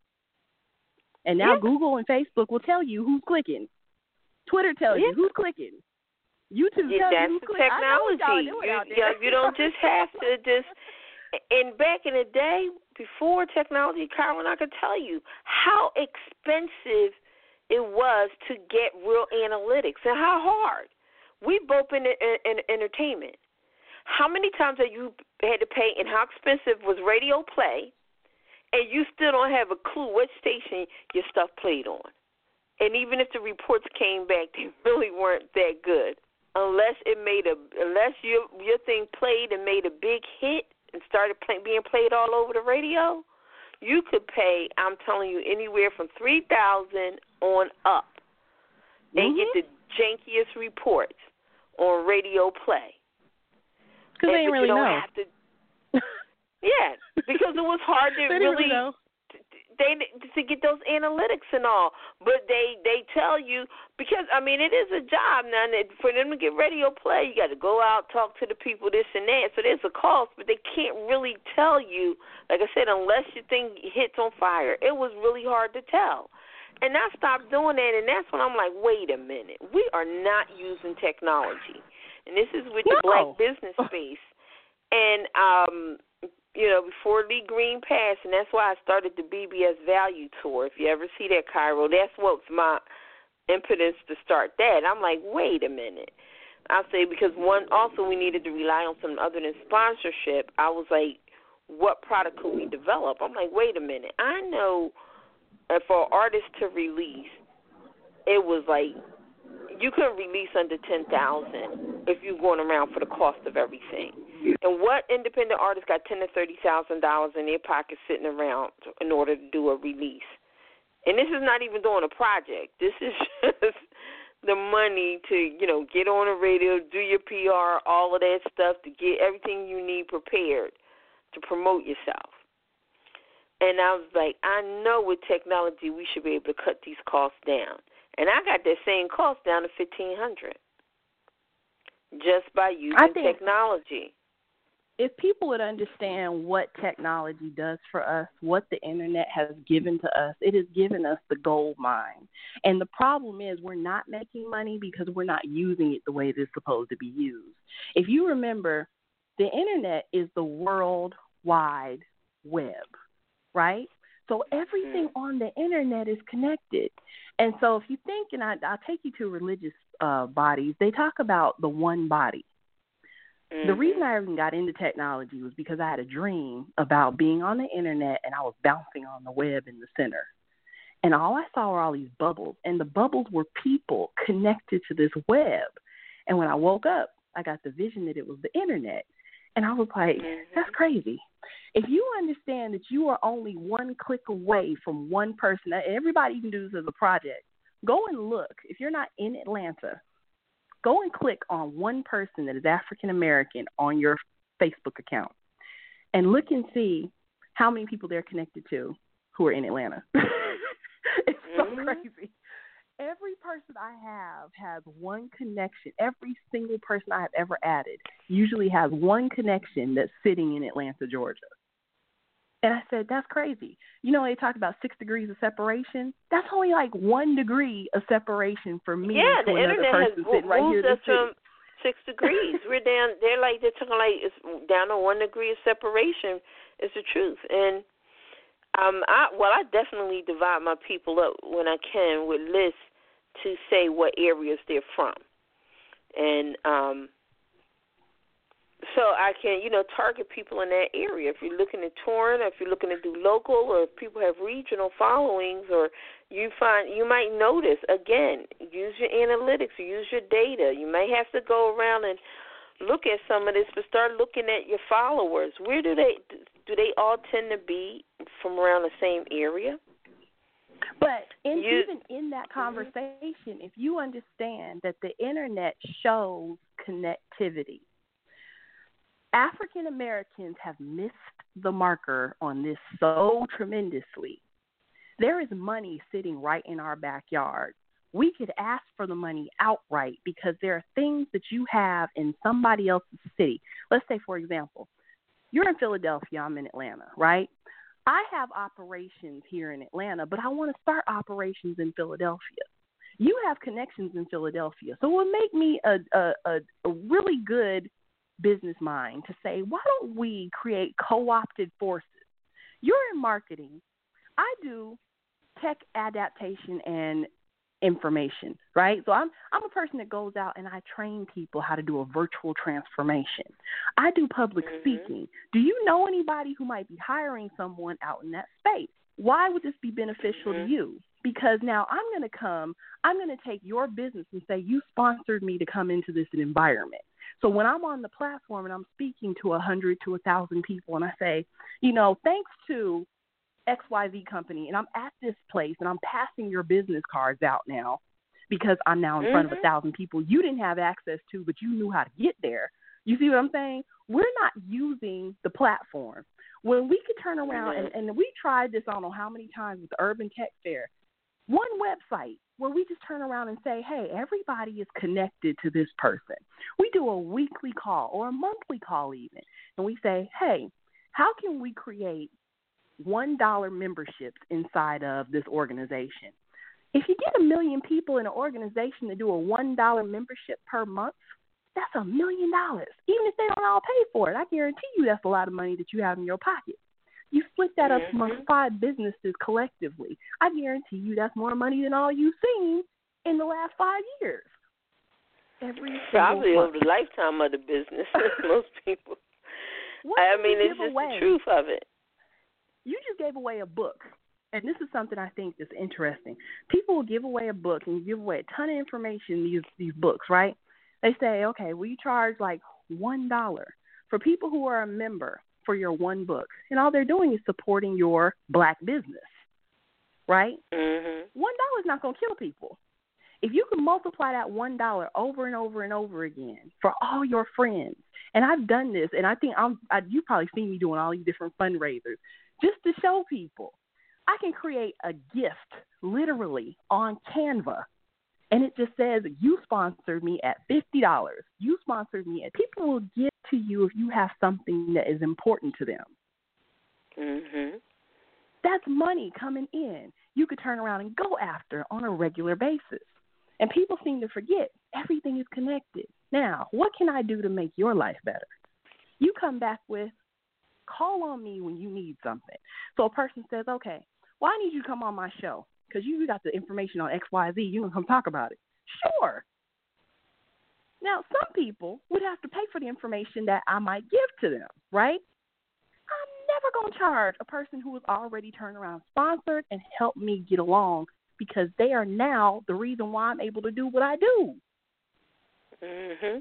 F: And now
E: yeah.
F: Google and Facebook will tell you who's clicking. Twitter tells
E: yeah.
F: you who's clicking. YouTube
E: yeah,
F: tells
E: that's
F: you who's
E: the
F: clicking.
E: technology.
F: You,
E: you, you don't just have to just. And back in the day, before technology, Carolyn, I could tell you how expensive it was to get real analytics and how hard. We both been in, in, in entertainment. How many times have you had to pay and how expensive was radio play, and you still don't have a clue what station your stuff played on? And even if the reports came back, they really weren't that good. Unless it made a, unless your your thing played and made a big hit and started play, being played all over the radio, you could pay, I'm telling you, anywhere from three thousand on up, and
F: mm-hmm.
E: get the jankiest reports on radio play.
F: Because they didn't really
E: you don't
F: know.
E: Have to, yeah, because it was hard to
F: they
E: really,
F: really know.
E: they to get those analytics and all. But they they tell you, because I mean it is a job now. And for them to get radio play, you got to go out, talk to the people, this and that. So there's a cost, but they can't really tell you. Like I said, unless your thing hits on fire, it was really hard to tell. And I stopped doing that, and that's when I'm like, wait a minute, we are not using technology. And this is with the
F: no.
E: black business space. And, um, you know, before Lee Green passed, and that's why I started the B B S Value Tour. If you ever see that, Cairo, that's what's my impetus to start that. I'm like, wait a minute. I'll say because, one, also we needed to rely on something other than sponsorship. I was like, what product could we develop? I'm like, wait a minute. I know for an artist to release, it was like, you couldn't release under ten thousand if you're going around for the cost of everything. And what independent artist got ten to thirty thousand dollars in their pocket sitting around in order to do a release? And this is not even doing a project. This is just the money to, you know, get on the radio, do your P R, all of that stuff to get everything you need prepared to promote yourself. And I was like, I know with technology we should be able to cut these costs down. And I got that same cost down to fifteen hundred dollars just by using
F: I think
E: technology.
F: If people would understand what technology does for us, what the Internet has given to us, it has given us the gold mine. And the problem is we're not making money because we're not using it the way it's supposed to be used. If you remember, the Internet is the World Wide Web, right? So everything on the Internet is connected. And so if you think, and I, I'll take you to religious uh, bodies, they talk about the one body. Mm-hmm. The reason I even got into technology was because I had a dream about being on the Internet and I was bouncing on the web in the center. And all I saw were all these bubbles, and the bubbles were people connected to this web. And when I woke up, I got the vision that it was the Internet. And I was like, mm-hmm. that's crazy. If you understand that you are only one click away from one person, everybody can do this as a project. Go and look. If you're not in Atlanta, go and click on one person that is African American on your Facebook account and look and see how many people they're connected to who are in Atlanta. It's so mm-hmm. crazy. Every person I have has one connection. Every single person I have ever added usually has one connection that's sitting in Atlanta, Georgia. And I said, that's crazy. You know, they talk about six degrees of separation. That's only like one degree of separation for me
E: yeah,
F: to
E: the
F: another
E: internet
F: person
E: has
F: sitting right here.
E: Moved us from six degrees. We're down. They're like they're talking like it's down to one degree of separation. It's the truth. And um, I well, I definitely divide my people up when I can with lists to say what areas they're from, and um. So I can, you know, target people in that area. If you're looking at touring, or if you're looking to do local, or if people have regional followings, or you find you might notice, again, use your analytics, use your data. You may have to go around and look at some of this, but start looking at your followers. Where do they do they all tend to be from around the same area?
F: But in,
E: you,
F: even in that conversation, mm-hmm. if you understand that the Internet shows connectivity, African Americans have missed the marker on this so tremendously. There is money sitting right in our backyard. We could ask for the money outright because there are things that you have in somebody else's city. Let's say, for example, you're in Philadelphia, I'm in Atlanta, right? I have operations here in Atlanta, but I want to start operations in Philadelphia. You have connections in Philadelphia. So it would make me a, a, a, a really good business mind to say, why don't we create co-opted forces? You're in marketing. I do tech adaptation and information, right? So I'm I'm a person that goes out and I train people how to do a virtual transformation. I do public mm-hmm. speaking. Do you know anybody who might be hiring someone out in that space? Why would this be beneficial mm-hmm. to you? Because now I'm going to come, I'm going to take your business and say, you sponsored me to come into this environment. So when I'm on the platform and I'm speaking to one hundred to one thousand people and I say, you know, thanks to X Y Z company, and I'm at this place, and I'm passing your business cards out now because I'm now in mm-hmm. front of a thousand people you didn't have access to, but you knew how to get there. You see what I'm saying? We're not using the platform. When we could turn around, mm-hmm. and, and we tried this, I don't know how many times with the Urban Tech Fair, one website where we just turn around and say, hey, everybody is connected to this person. We do a weekly call or a monthly call even, and we say, hey, how can we create one dollar memberships inside of this organization? If you get a million people in an organization to do a one dollar membership per month, that's a million dollars. Even if they don't all pay for it, I guarantee you that's a lot of money that you have in your pocket. You split that up
E: mm-hmm.
F: among five businesses collectively, I guarantee you that's more money than all you've seen in the last five years. Every
E: Probably
F: over
E: the lifetime of the business, most people.
F: What
E: I mean, it's just
F: away?
E: the truth of it.
F: You just gave away a book, and this is something I think is interesting. People will give away a book and give away a ton of information, these these books, right? They say, okay, well, you charge like one dollar for people who are a member for your one book, and all they're doing is supporting your black business, right?
E: Mm-hmm.
F: one dollar is not going to kill people. If you can multiply that one dollar over and over and over again for all your friends, and I've done this, and I think I'm, I, you've probably seen me doing all these different fundraisers, just to show people, I can create a gift literally on Canva, and it just says, you sponsored me at fifty dollars. You sponsored me at, people will give to you if you have something that is important to them.
E: Mm-hmm.
F: That's money coming in. You could turn around and go after on a regular basis. And people seem to forget everything is connected. Now, what can I do to make your life better? You come back with, call on me when you need something. So a person says, okay, well, I need you to come on my show because you got the information on X Y Z. You can come talk about it. Sure. Now, some people would have to pay for the information that I might give to them, right? I'm never going to charge a person who is already turned around sponsored and helped me get along because they are now the reason why I'm able to do what I do.
E: Mm-hmm.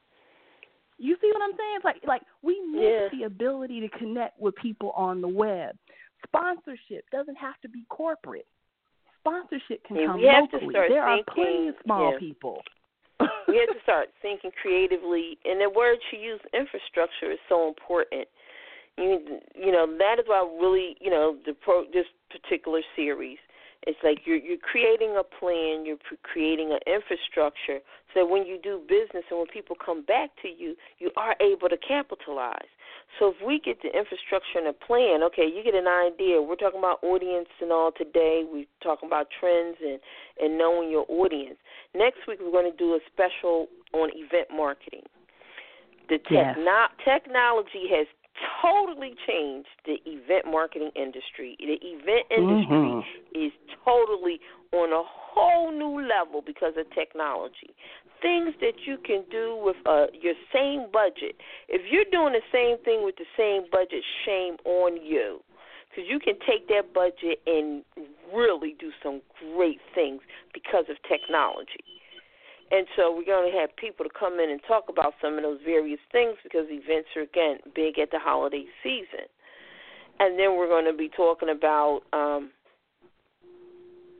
F: You see what I'm saying? It's like, like we miss
E: yeah.
F: the ability to connect with people on the web. Sponsorship doesn't have to be corporate. Sponsorship can
E: yeah,
F: come
E: we have
F: locally.
E: To start
F: there
E: thinking,
F: are plenty of small
E: yeah.
F: people.
E: We have to start thinking creatively, and the word you use, infrastructure, is so important. You, you know, that is why really, you know, the pro, this particular series, it's like you're you're creating a plan, you're creating an infrastructure, so that when you do business and when people come back to you, you are able to capitalize. So if we get the infrastructure and a plan, okay, you get an idea. We're talking about audience and all today. We're talking about trends and, and knowing your audience. Next week we're going to do a special on event marketing. The
F: yes.
E: techno- technology has totally changed the event marketing industry. The event industry
F: mm-hmm.
E: is totally on a whole new level because of technology. Things that you can do with uh, your same budget. If you're doing the same thing with the same budget, shame on you. Because you can take that budget and really do some great things because of technology. And so we're going to have people to come in and talk about some of those various things because events are, again, big at the holiday season. And then we're going to be talking about um,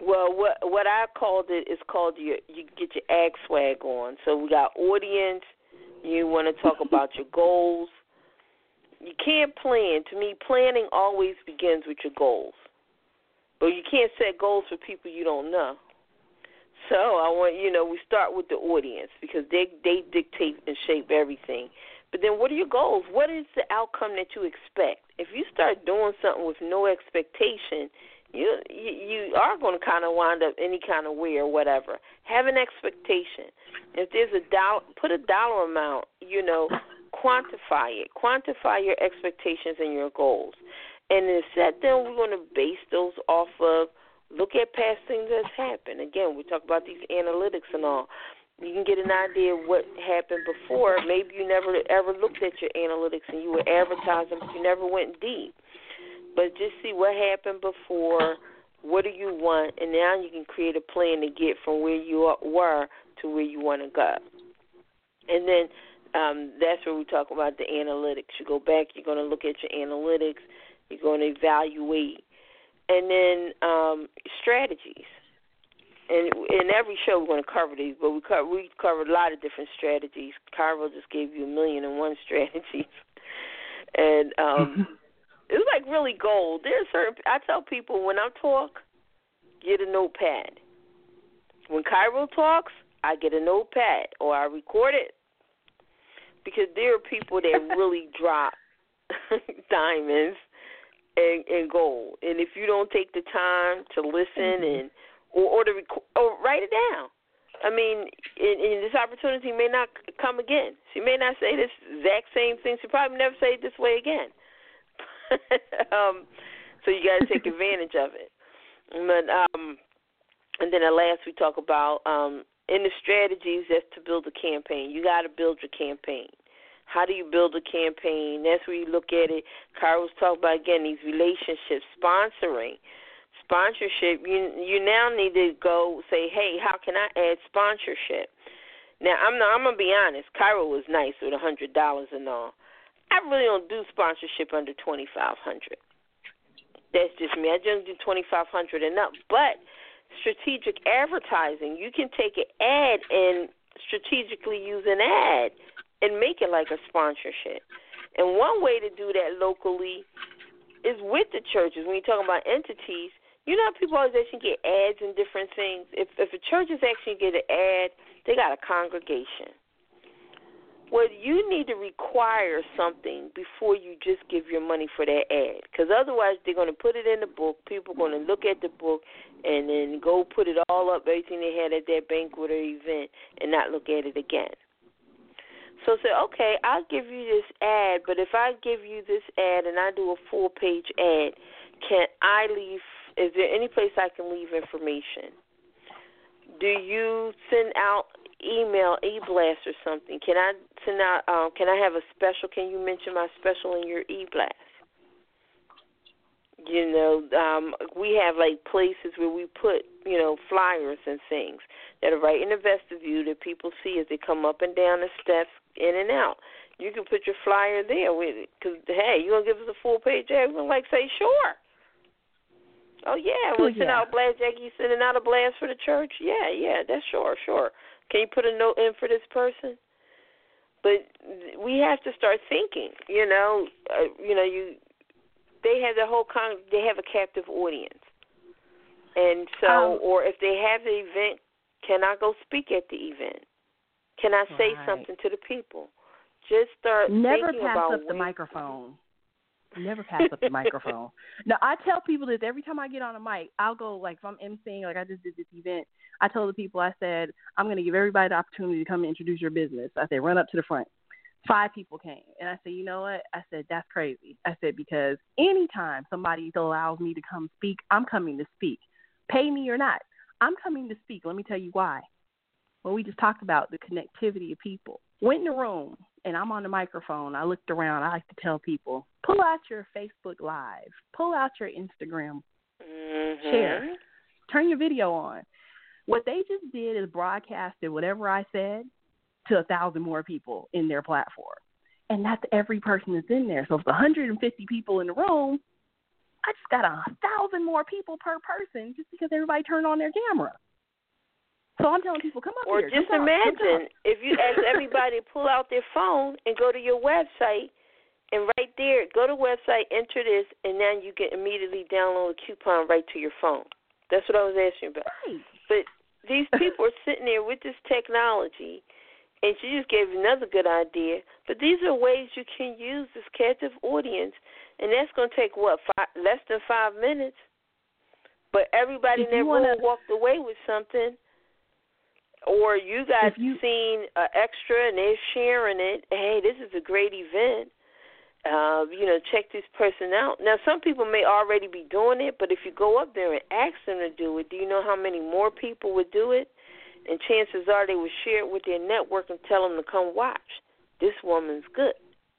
E: Well, what what I called it is called your you get your ag swag on. So we got audience. You want to talk about your goals. You can't plan. To me, planning always begins with your goals. But you can't set goals for people you don't know. So I want you know we start with the audience because they they dictate and shape everything. But then what are your goals? What is the outcome that you expect? If you start doing something with no expectation, you you, you are going to kind of wind up any kind of way or whatever. Have an expectation. If there's a dollar, put a dollar amount, you know, quantify it. Quantify your expectations and your goals. And then set them, we're going to base those off of, look at past things that's happened. Again, we talk about these analytics and all. You can get an idea of what happened before. Maybe you never ever looked at your analytics and you were advertising, but you never went deep. But just see what happened before, what do you want, and now you can create a plan to get from where you were to where you want to go. And then um, that's where we talk about the analytics. You go back, you're going to look at your analytics, you're going to evaluate, and then um, strategies. And in every show we're going to cover these, but we cover, we covered a lot of different strategies. Cairo just gave you a million and one strategies. And um, it was like really gold. There's certain, I tell people when I talk, get a notepad. When Cairo talks, I get a notepad or I record it because there are people that really drop diamonds and, and gold. And if you don't take the time to listen and or or, to rec- or write it down, I mean, in, in this opportunity may not come again. She may not say this exact same thing. She probably never say it this way again. um, so you got to take advantage of it. But um, and then at last we talk about um, in the strategies that's to build a campaign. You got to build your campaign. How do you build a campaign? That's where you look at it. Carl was talking about, again, these relationships, sponsoring. Sponsorship, you you now need to go say, hey, how can I add sponsorship? Now, I'm not, I'm going to be honest. Cairo was nice with one hundred dollars and all. I really don't do sponsorship under twenty-five hundred dollars. That's just me. I just do twenty-five hundred dollars and up. But strategic advertising, you can take an ad and strategically use an ad and make it like a sponsorship. And one way to do that locally is with the churches. When you're talking about entities, you know how people always actually get ads and different things? If if a church is actually get an ad, they got a congregation. Well, you need to require something before you just give your money for that ad, because otherwise they're going to put it in the book. People are going to look at the book and then go put it all up, everything they had at that banquet or event, and not look at it again. So say, okay, I'll give you this ad, but if I give you this ad and I do a full-page ad, can I leave, is there any place I can leave information? Do you send out email, e-blast or something? Can I send out, um, can I have a special, can you mention my special in your e-blast? You know, um, we have like places where we put, you know, flyers and things that are right in the vestibule that people see as they come up and down the steps, in and out. You can put your flyer there with it. Because, hey, you going to give us a full page ad? We're going to like say, sure. Oh, yeah, we'll send out a blast. Jackie, you sending out a blast for the church? Yeah, yeah, that's sure, sure. Can you put a note in for this person? But we have to start thinking, you know, uh, you know, you. They have the whole con. They have a captive audience, and so, um, or if they have the event, can I go speak at the event? Can I say
F: right.
E: something to the people? Just start
F: Never
E: thinking
F: pass
E: about
F: up the microphone. Never pass up the microphone. No, I tell people this every time I get on a mic. I'll go, like, if I'm emceeing, like I just did this event, I told the people, I said, I'm going to give everybody the opportunity to come and introduce your business. I said, run up to the front. Five people came. And I said, you know what? I said, that's crazy. I said, because anytime somebody allows me to come speak, I'm coming to speak. Pay me or not, I'm coming to speak. Let me tell you why. Well, we just talked about the connectivity of people. Went in the room, and I'm on the microphone. I looked around. I like to tell people, pull out your Facebook Live. Pull out your Instagram
E: mm-hmm.
F: share. Turn your video on. What they just did is broadcasted whatever I said to a thousand more people in their platform. And that's every person that's in there. So if one hundred fifty people in the room, I just got a thousand more people per person just because everybody turned on their camera. So I'm telling people, come up
E: or
F: here.
E: Or just
F: come
E: imagine
F: up,
E: if you ask everybody to pull out their phone and go to your website, and right there, go to the website, enter this, and now you can immediately download a coupon right to your phone. That's what I was asking about.
F: Right.
E: But these people are sitting there with this technology, and she just gave another good idea. But these are ways you can use this captive audience, and that's going to take, what, five, less than five minutes? But everybody
F: if
E: in that
F: wanna,
E: room walked away with something. Or you guys
F: you,
E: seen an extra and they're sharing it. Hey, this is a great event. Uh, you know, check this person out. Now, some people may already be doing it, but if you go up there and ask them to do it, do you know how many more people would do it? And chances are they would share it with their network and tell them to come watch. This woman's good.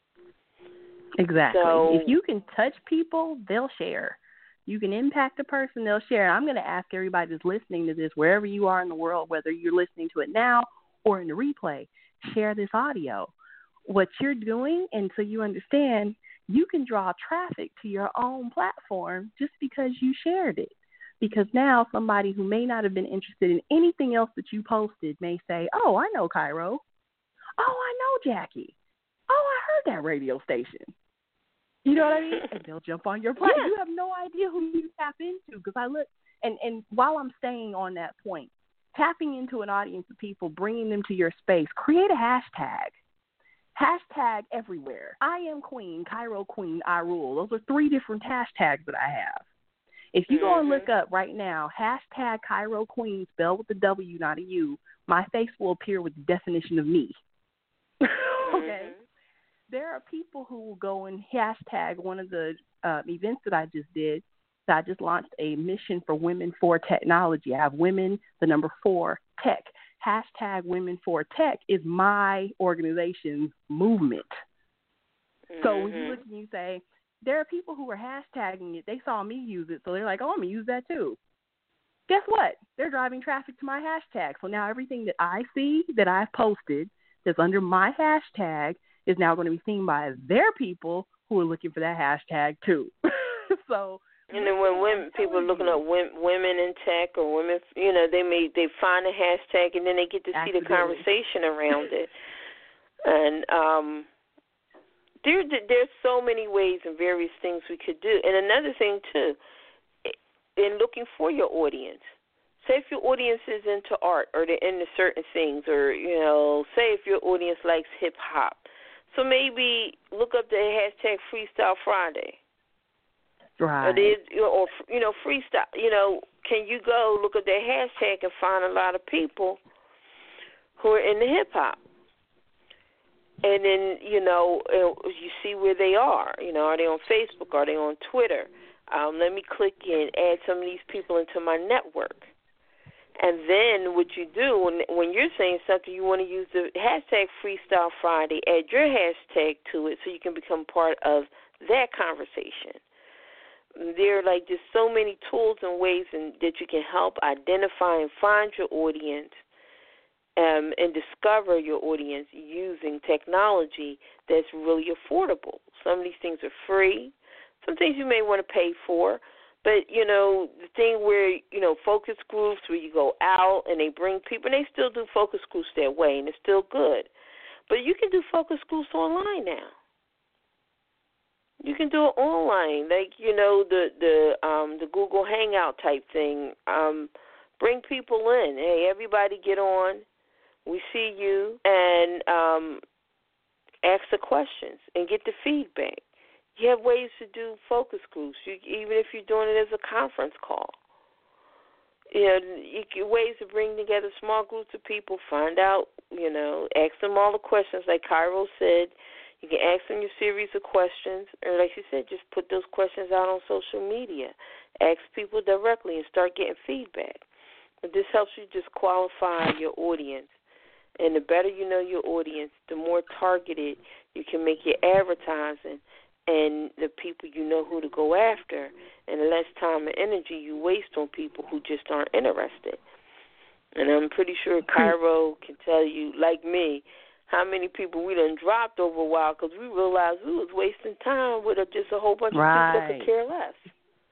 F: Exactly.
E: So,
F: if you can touch people, they'll share. You can impact a person, they'll share. I'm going to ask everybody that's listening to this, wherever you are in the world, whether you're listening to it now or in the replay, share this audio. What you're doing, and so you understand, you can draw traffic to your own platform just because you shared it. Because now somebody who may not have been interested in anything else that you posted may say, oh, I know Cairo. Oh, I know Jackie. Oh, I heard that radio station. You know what I mean? And they'll jump on your platform.
E: Yeah.
F: You have no idea who you tap into. Because I look, and, and while I'm staying on that point, tapping into an audience of people, bringing them to your space, create a hashtag. Hashtag everywhere. I am queen, Cairo queen, I rule. Those are three different hashtags that I have. If you go and look up right now, hashtag Cairo queen, spelled with a W, not a U, my face will appear with the definition of me. Okay? Mm-hmm. There are people who will go and hashtag one of the uh, events that I just did. So I just launched a mission for Women for Technology. I have women, the number four, tech. Hashtag Women for Tech is my organization's movement. Mm-hmm. So when you look and you say, there are people who are hashtagging it. They saw me use it, so they're like, oh, I'm going to use that too. Guess what? They're driving traffic to my hashtag. So now everything that I see that I've posted that's under my hashtag is now going to be seen by their people who are looking for that hashtag too. So,
E: and then when women, people are looking up women in tech or women, you know, they may they find a hashtag and then they get to see the conversation around it. And um, there, there's so many ways and various things we could do. And another thing too, in looking for your audience. Say if your audience is into art or they're into certain things, or you know, say if your audience likes hip hop. So maybe look up the hashtag Freestyle Friday.
F: Right.
E: Or, they, or, you know, freestyle. You know, can you go look at their hashtag and find a lot of people who are into hip-hop? And then, you know, you see where they are. You know, are they on Facebook? Are they on Twitter? Um, let me click in, add some of these people into my network. And then what you do, when, when you're saying something, you want to use the hashtag Freestyle Friday, add your hashtag to it so you can become part of that conversation. There are like just so many tools and ways in, that you can help identify and find your audience um, and discover your audience using technology that's really affordable. Some of these things are free. Some things you may want to pay for. But, you know, the thing where, you know, focus groups where you go out and they bring people, and they still do focus groups their way, and it's still good. But you can do focus groups online now. You can do it online, like, you know, the the um, the Google Hangout type thing. Um, bring people in. Hey, everybody get on. We see you. And um, ask the questions and get the feedback. You have ways to do focus groups, you, even if you're doing it as a conference call. You know, you get ways to bring together small groups of people, find out, you know, ask them all the questions. Like Cairo said, you can ask them your series of questions. Or like she said, just put those questions out on social media. Ask people directly and start getting feedback. But this helps you just qualify your audience. And the better you know your audience, the more targeted you can make your advertising and the people you know who to go after, and the less time and energy you waste on people who just aren't interested. And I'm pretty sure Cairo can tell you, like me, how many people we done dropped over a while because we realized we was wasting time with just a whole bunch
F: right.
E: of people that could care less.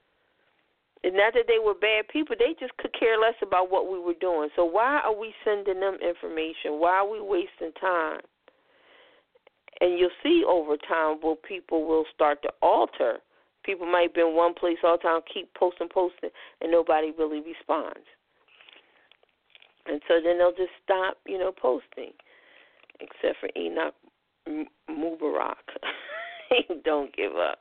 E: It's not that they were bad people. They just could care less about what we were doing. So why are we sending them information? Why are we wasting time? And you'll see over time where people will start to alter. People might be in one place all the time, keep posting, posting, and nobody really responds. And so then they'll just stop, you know, posting, except for Enoch M- Mubarak. He don't give up.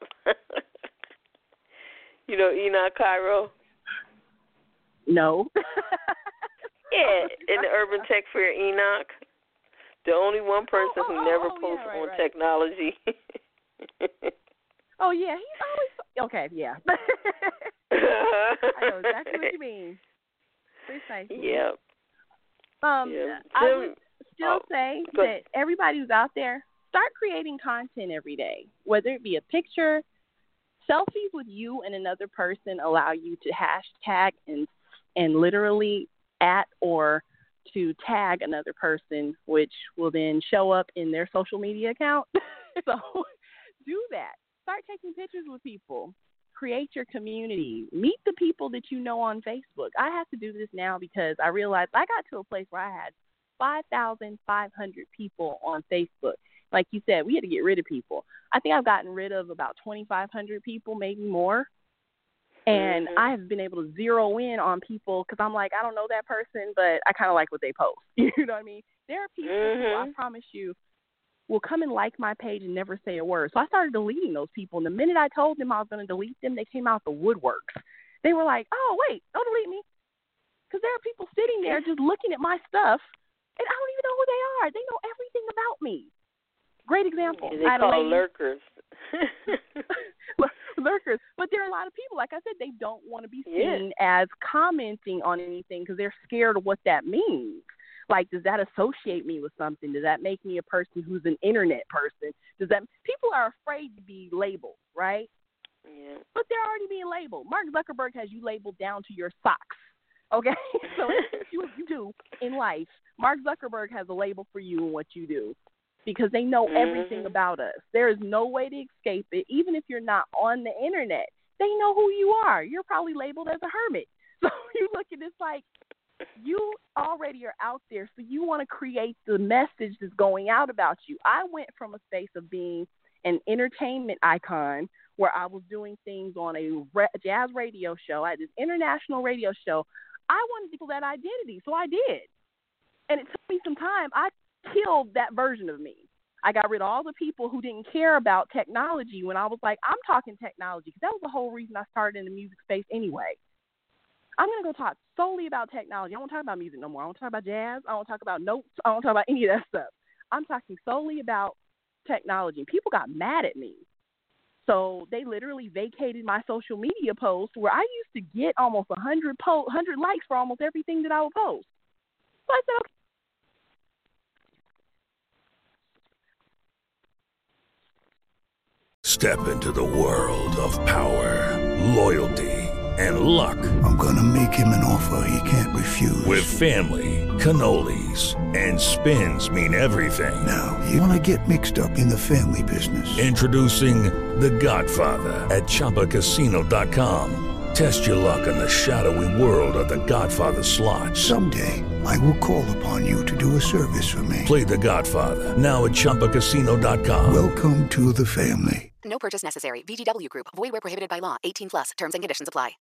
E: You know Enoch Cairo?
F: No.
E: Yeah, in the Urban Tech Fair, Enoch. The only one person
F: oh, oh,
E: who
F: oh,
E: never
F: oh,
E: posts
F: yeah, right,
E: on
F: right.
E: technology.
F: Oh, yeah, he's always... Okay, yeah. I know exactly what you mean. Precisely.
E: Yep.
F: Um,
E: yep.
F: I
E: Tim,
F: would still
E: oh,
F: say
E: but,
F: that everybody who's out there, start creating content every day, whether it be a picture. Selfies with you and another person allow you to hashtag and and literally at or to tag another person, which will then show up in their social media account. So do that. Start taking pictures with people. Create your community. Meet the people that you know on Facebook. I have to do this now because I realized I got to a place where I had five thousand five hundred people on Facebook. Like you said, we had to get rid of people. I think I've gotten rid of about twenty-five hundred people, maybe more. And
E: mm-hmm.
F: I have been able to zero in on people because I'm like, I don't know that person, but I kind of like what they post. You know what I mean? There are people
E: mm-hmm.
F: who I promise you will come and like my page and never say a word. So I started deleting those people. And the minute I told them I was going to delete them, they came out the woodworks. They were like, oh, wait, don't delete me. Because there are people sitting there just looking at my stuff, and I don't even know who they are. They know everything about me. Great example.
E: Yeah, they
F: I had
E: call
F: a lady,
E: lurkers.
F: lurkers. But there are a lot of people, like I said, they don't want to be seen
E: yeah.
F: as commenting on anything because they're scared of what that means. Like, does that associate me with something? Does that make me a person who's an internet person? Does that people are afraid to be labeled, right?
E: Yeah.
F: But they're already being labeled. Mark Zuckerberg has you labeled down to your socks. Okay? So anything you, you do in life, Mark Zuckerberg has a label for you and what you do because they know
E: mm-hmm.
F: everything about us. There is no way to escape it. Even if you're not on the internet, they know who you are. You're probably labeled as a hermit. So you look at this like, you already are out there, so you want to create the message that's going out about you. I went from a space of being an entertainment icon where I was doing things on a re- jazz radio show. I had this international radio show. I wanted to feel that identity, so I did. And it took me some time. I killed that version of me. I got rid of all the people who didn't care about technology when I was like, I'm talking technology, because that was the whole reason I started in the music space anyway. I'm going to go talk solely about technology. I don't want to talk about music no more. I want to talk about jazz. I don't want to talk about notes. I don't want to talk about any of that stuff. I'm talking solely about technology. People got mad at me. So they literally vacated my social media posts where I used to get almost one hundred, po- one hundred likes for almost everything that I would post. So I said, okay.
G: Step into the world of power, loyalty, and luck.
H: I'm gonna make him an offer he can't refuse.
G: With family, cannolis, and spins mean everything.
H: Now, you wanna get mixed up in the family business.
G: Introducing The Godfather at Chumba Casino dot com. Test your luck in the shadowy world of The Godfather slot.
H: Someday, I will call upon you to do a service for me.
G: Play The Godfather, now at Chumba Casino dot com.
H: Welcome to the family.
I: No purchase necessary. V G W Group. Void where prohibited by law. eighteen plus. Terms and conditions apply.